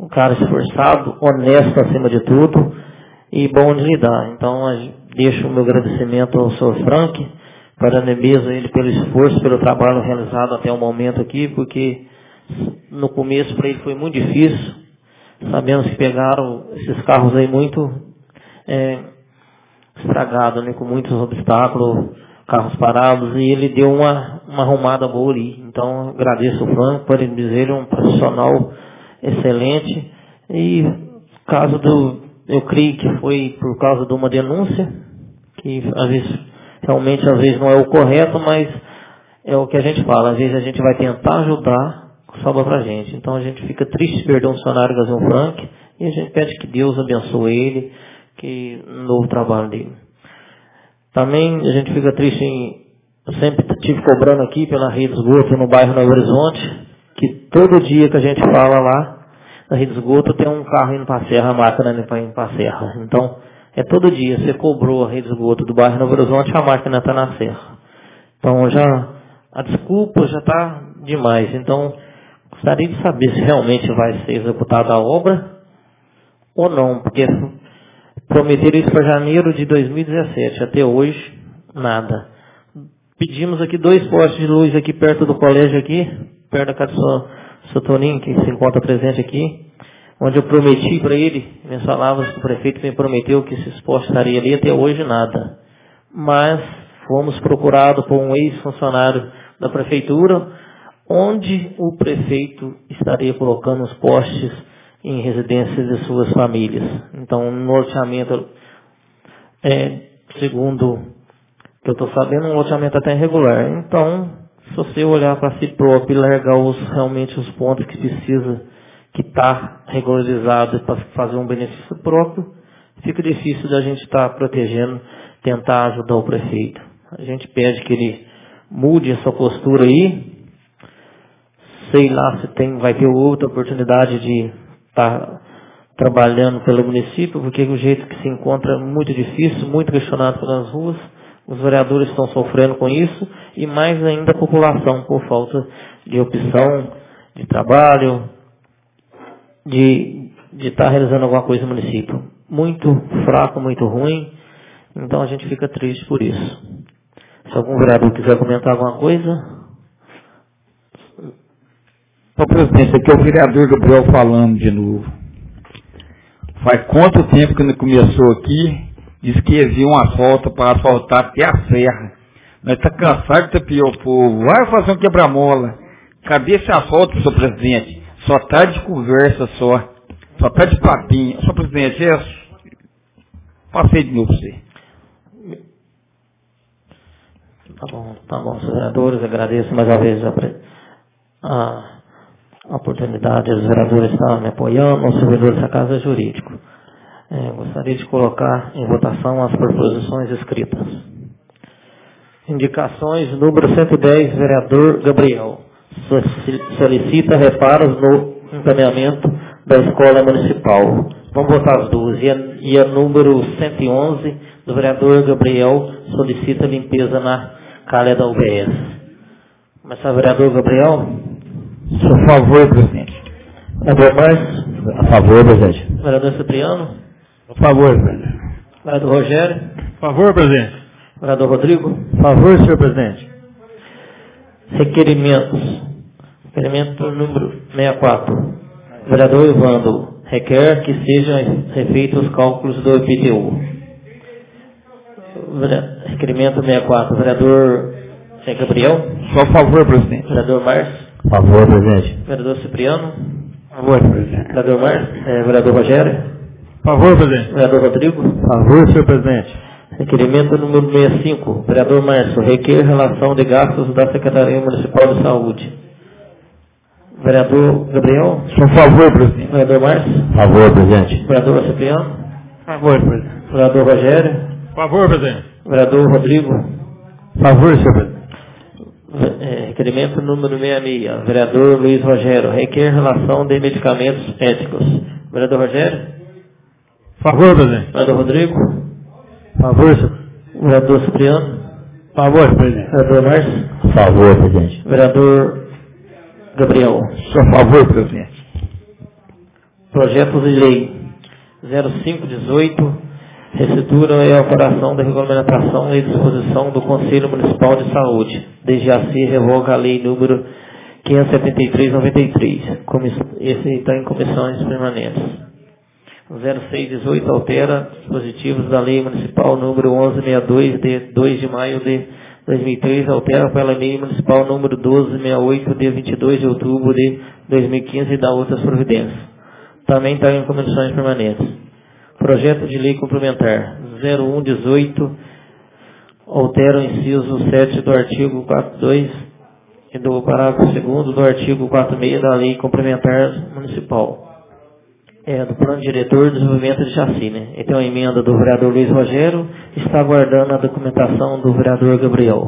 um cara esforçado, honesto acima de tudo e bom de lidar. Então, deixo o meu agradecimento ao senhor Frank, parabenizo ele pelo esforço, pelo trabalho realizado até o momento aqui, porque no começo para ele foi muito difícil. Sabemos que pegaram esses carros aí muito é, estragados, né, com muitos obstáculos, carros parados, e ele deu uma, uma arrumada boa ali. Então, agradeço o Franco, parabenizo ele, um profissional excelente. E caso do, eu creio que foi por causa de uma denúncia, que às vezes, realmente às vezes não é o correto, mas é o que a gente fala, às vezes a gente vai tentar ajudar, sobra pra gente. Então a gente fica triste de perder um funcionário Gazinho Frank, e a gente pede que Deus abençoe ele, que no novo trabalho dele. Também a gente fica triste em, eu sempre estive cobrando aqui pela rede de esgoto no bairro Novo Horizonte, que todo dia que a gente fala lá, na rede de esgoto tem um carro indo para a serra, a máquina indo para a serra. Então, é todo dia, você cobrou a rede de esgoto do bairro Novo Horizonte, a máquina está na serra. Então, já, a desculpa já está demais. Então, gostaria de saber se realmente vai ser executada a obra ou não, porque prometeram isso para janeiro de dois mil e dezessete, até hoje, nada. Pedimos aqui dois postes de luz aqui perto do colégio aqui, perto da casa do seu Toninho, que se encontra presente aqui, onde eu prometi para ele, minhas palavras, que o prefeito me prometeu que esses postes estariam ali, até hoje nada. Mas fomos procurados por um ex-funcionário da prefeitura, onde o prefeito estaria colocando os postes em residências de suas famílias. Então, no loteamento, é, segundo que eu estou sabendo, um loteamento até irregular. Então, se você olhar para si próprio e largar os, realmente os pontos que precisa, que está regularizado para fazer um benefício próprio, fica difícil da gente estar tá protegendo, tentar ajudar o prefeito. A gente pede que ele mude essa postura aí. Sei lá se tem, vai ter outra oportunidade de estar tá trabalhando pelo município, porque o jeito que se encontra é muito difícil, muito questionado pelas ruas. Os vereadores estão sofrendo com isso, e mais ainda a população, por falta de opção, de trabalho, de de estar realizando alguma coisa no município. Muito fraco, muito ruim, então a gente fica triste por isso. Se algum vereador quiser comentar alguma coisa... Ô presidente, aqui é o vereador Gabriel falando de novo. Faz quanto tempo que ele começou aqui, disse que havia uma asfalto para asfaltar até a serra. Nós estamos cansados de tapiar o povo. Vai fazer um quebra-mola. Cadê esse asfalto, senhor presidente? Só está de conversa só. Só está de papinho. Senhor presidente, é... passei de novo para você. Tá bom, tá bom, senhores vereadores, agradeço mais uma vez a, a, a oportunidade, os vereadores estão me apoiando, o servidor dessa casa é jurídico. É, gostaria de colocar em votação as proposições escritas. Indicações, número cento e dez, vereador Gabriel. Solicita reparos no encaminhamento da escola municipal. Vamos votar as duas. E a, e a número cento e onze, do vereador Gabriel, solicita limpeza na calha da U B S. Começar, vereador Gabriel. Sou a favor, presidente. Vereador Márcio. A favor, presidente. Vereador Cipriano. A favor, presidente. Vereador Rogério. A favor, presidente. Vereador Rodrigo. A favor, senhor presidente. Requerimentos. Requerimento número sessenta e quatro. Vereador Evandro requer que sejam refeitos os cálculos do I P T U. Requerimento sessenta e quatro. Vereador Gabriel. Sou a favor, presidente. Vereador Márcio. A favor, presidente. Vereador Cipriano. A favor, presidente. Vereador Márcio. É, vereador Rogério. A favor, presidente. Vereador Rodrigo. A favor, senhor presidente. Requerimento número sessenta e cinco. Vereador Márcio requer relação de gastos da Secretaria Municipal de Saúde. Vereador Gabriel. Sou a favor, presidente. Vereador Márcio. A favor, presidente. Vereador Cipriano. A favor, presidente. Vereador Rogério. A favor, presidente. Vereador Rodrigo. A favor, senhor presidente. É, requerimento número sessenta e seis. Vereador Luiz Rogério requer relação de medicamentos éticos. Vereador Rogério. A favor, presidente. Vereador Rodrigo. A favor, senhor. Vereador Cipriano. A favor, presidente. Vereador Márcio. A favor, presidente. Vereador Gabriel. Sou a favor, presidente. Projeto de Lei zero cinco dezoito, reestrutura e alteração da regulamentação e disposição do Conselho Municipal de Saúde. D G A C revoga a Lei número quinhentos e setenta e três noventa e três. Esse está em comissões permanentes. zero seis dezoito altera dispositivos da Lei Municipal número onze sessenta e dois, de dois de maio de dois mil e três, altera pela Lei Municipal número doze sessenta e oito, de vinte e dois de outubro de dois mil e quinze e dá outras providências. Também está em comissões permanentes. Projeto de Lei Complementar zero um dezoito altera o inciso sete do artigo quarenta e dois e do parágrafo segundo do artigo quarenta e seis da Lei Complementar Municipal. É, do Plano Diretor de Desenvolvimento de Jaci, né? E tem uma emenda do vereador Luiz Rogério, está aguardando a documentação do vereador Gabriel.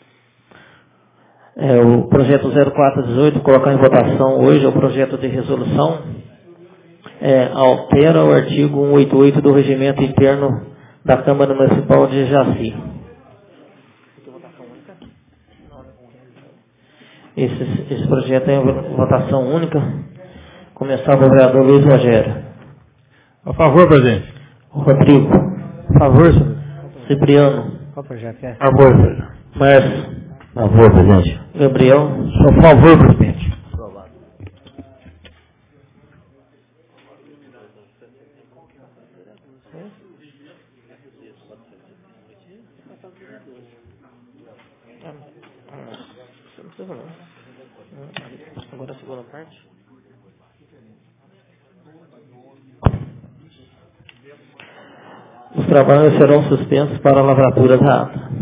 É, o projeto zero quatro dezoito, colocar em votação hoje, é o projeto de resolução, é, altera o artigo cento e oitenta e oito do Regimento Interno da Câmara Municipal de Jaci. Esse, esse projeto é em votação única. Começar com o vereador Luiz Rogério. A favor, presidente. Rodrigo. A favor, senhor. Cipriano. Qual projeto é? A favor, presidente. Márcio. A favor, presidente. Gabriel. Sou a favor, presidente. Agora a segunda parte. Os trabalhos serão suspensos para a lavratura da ata.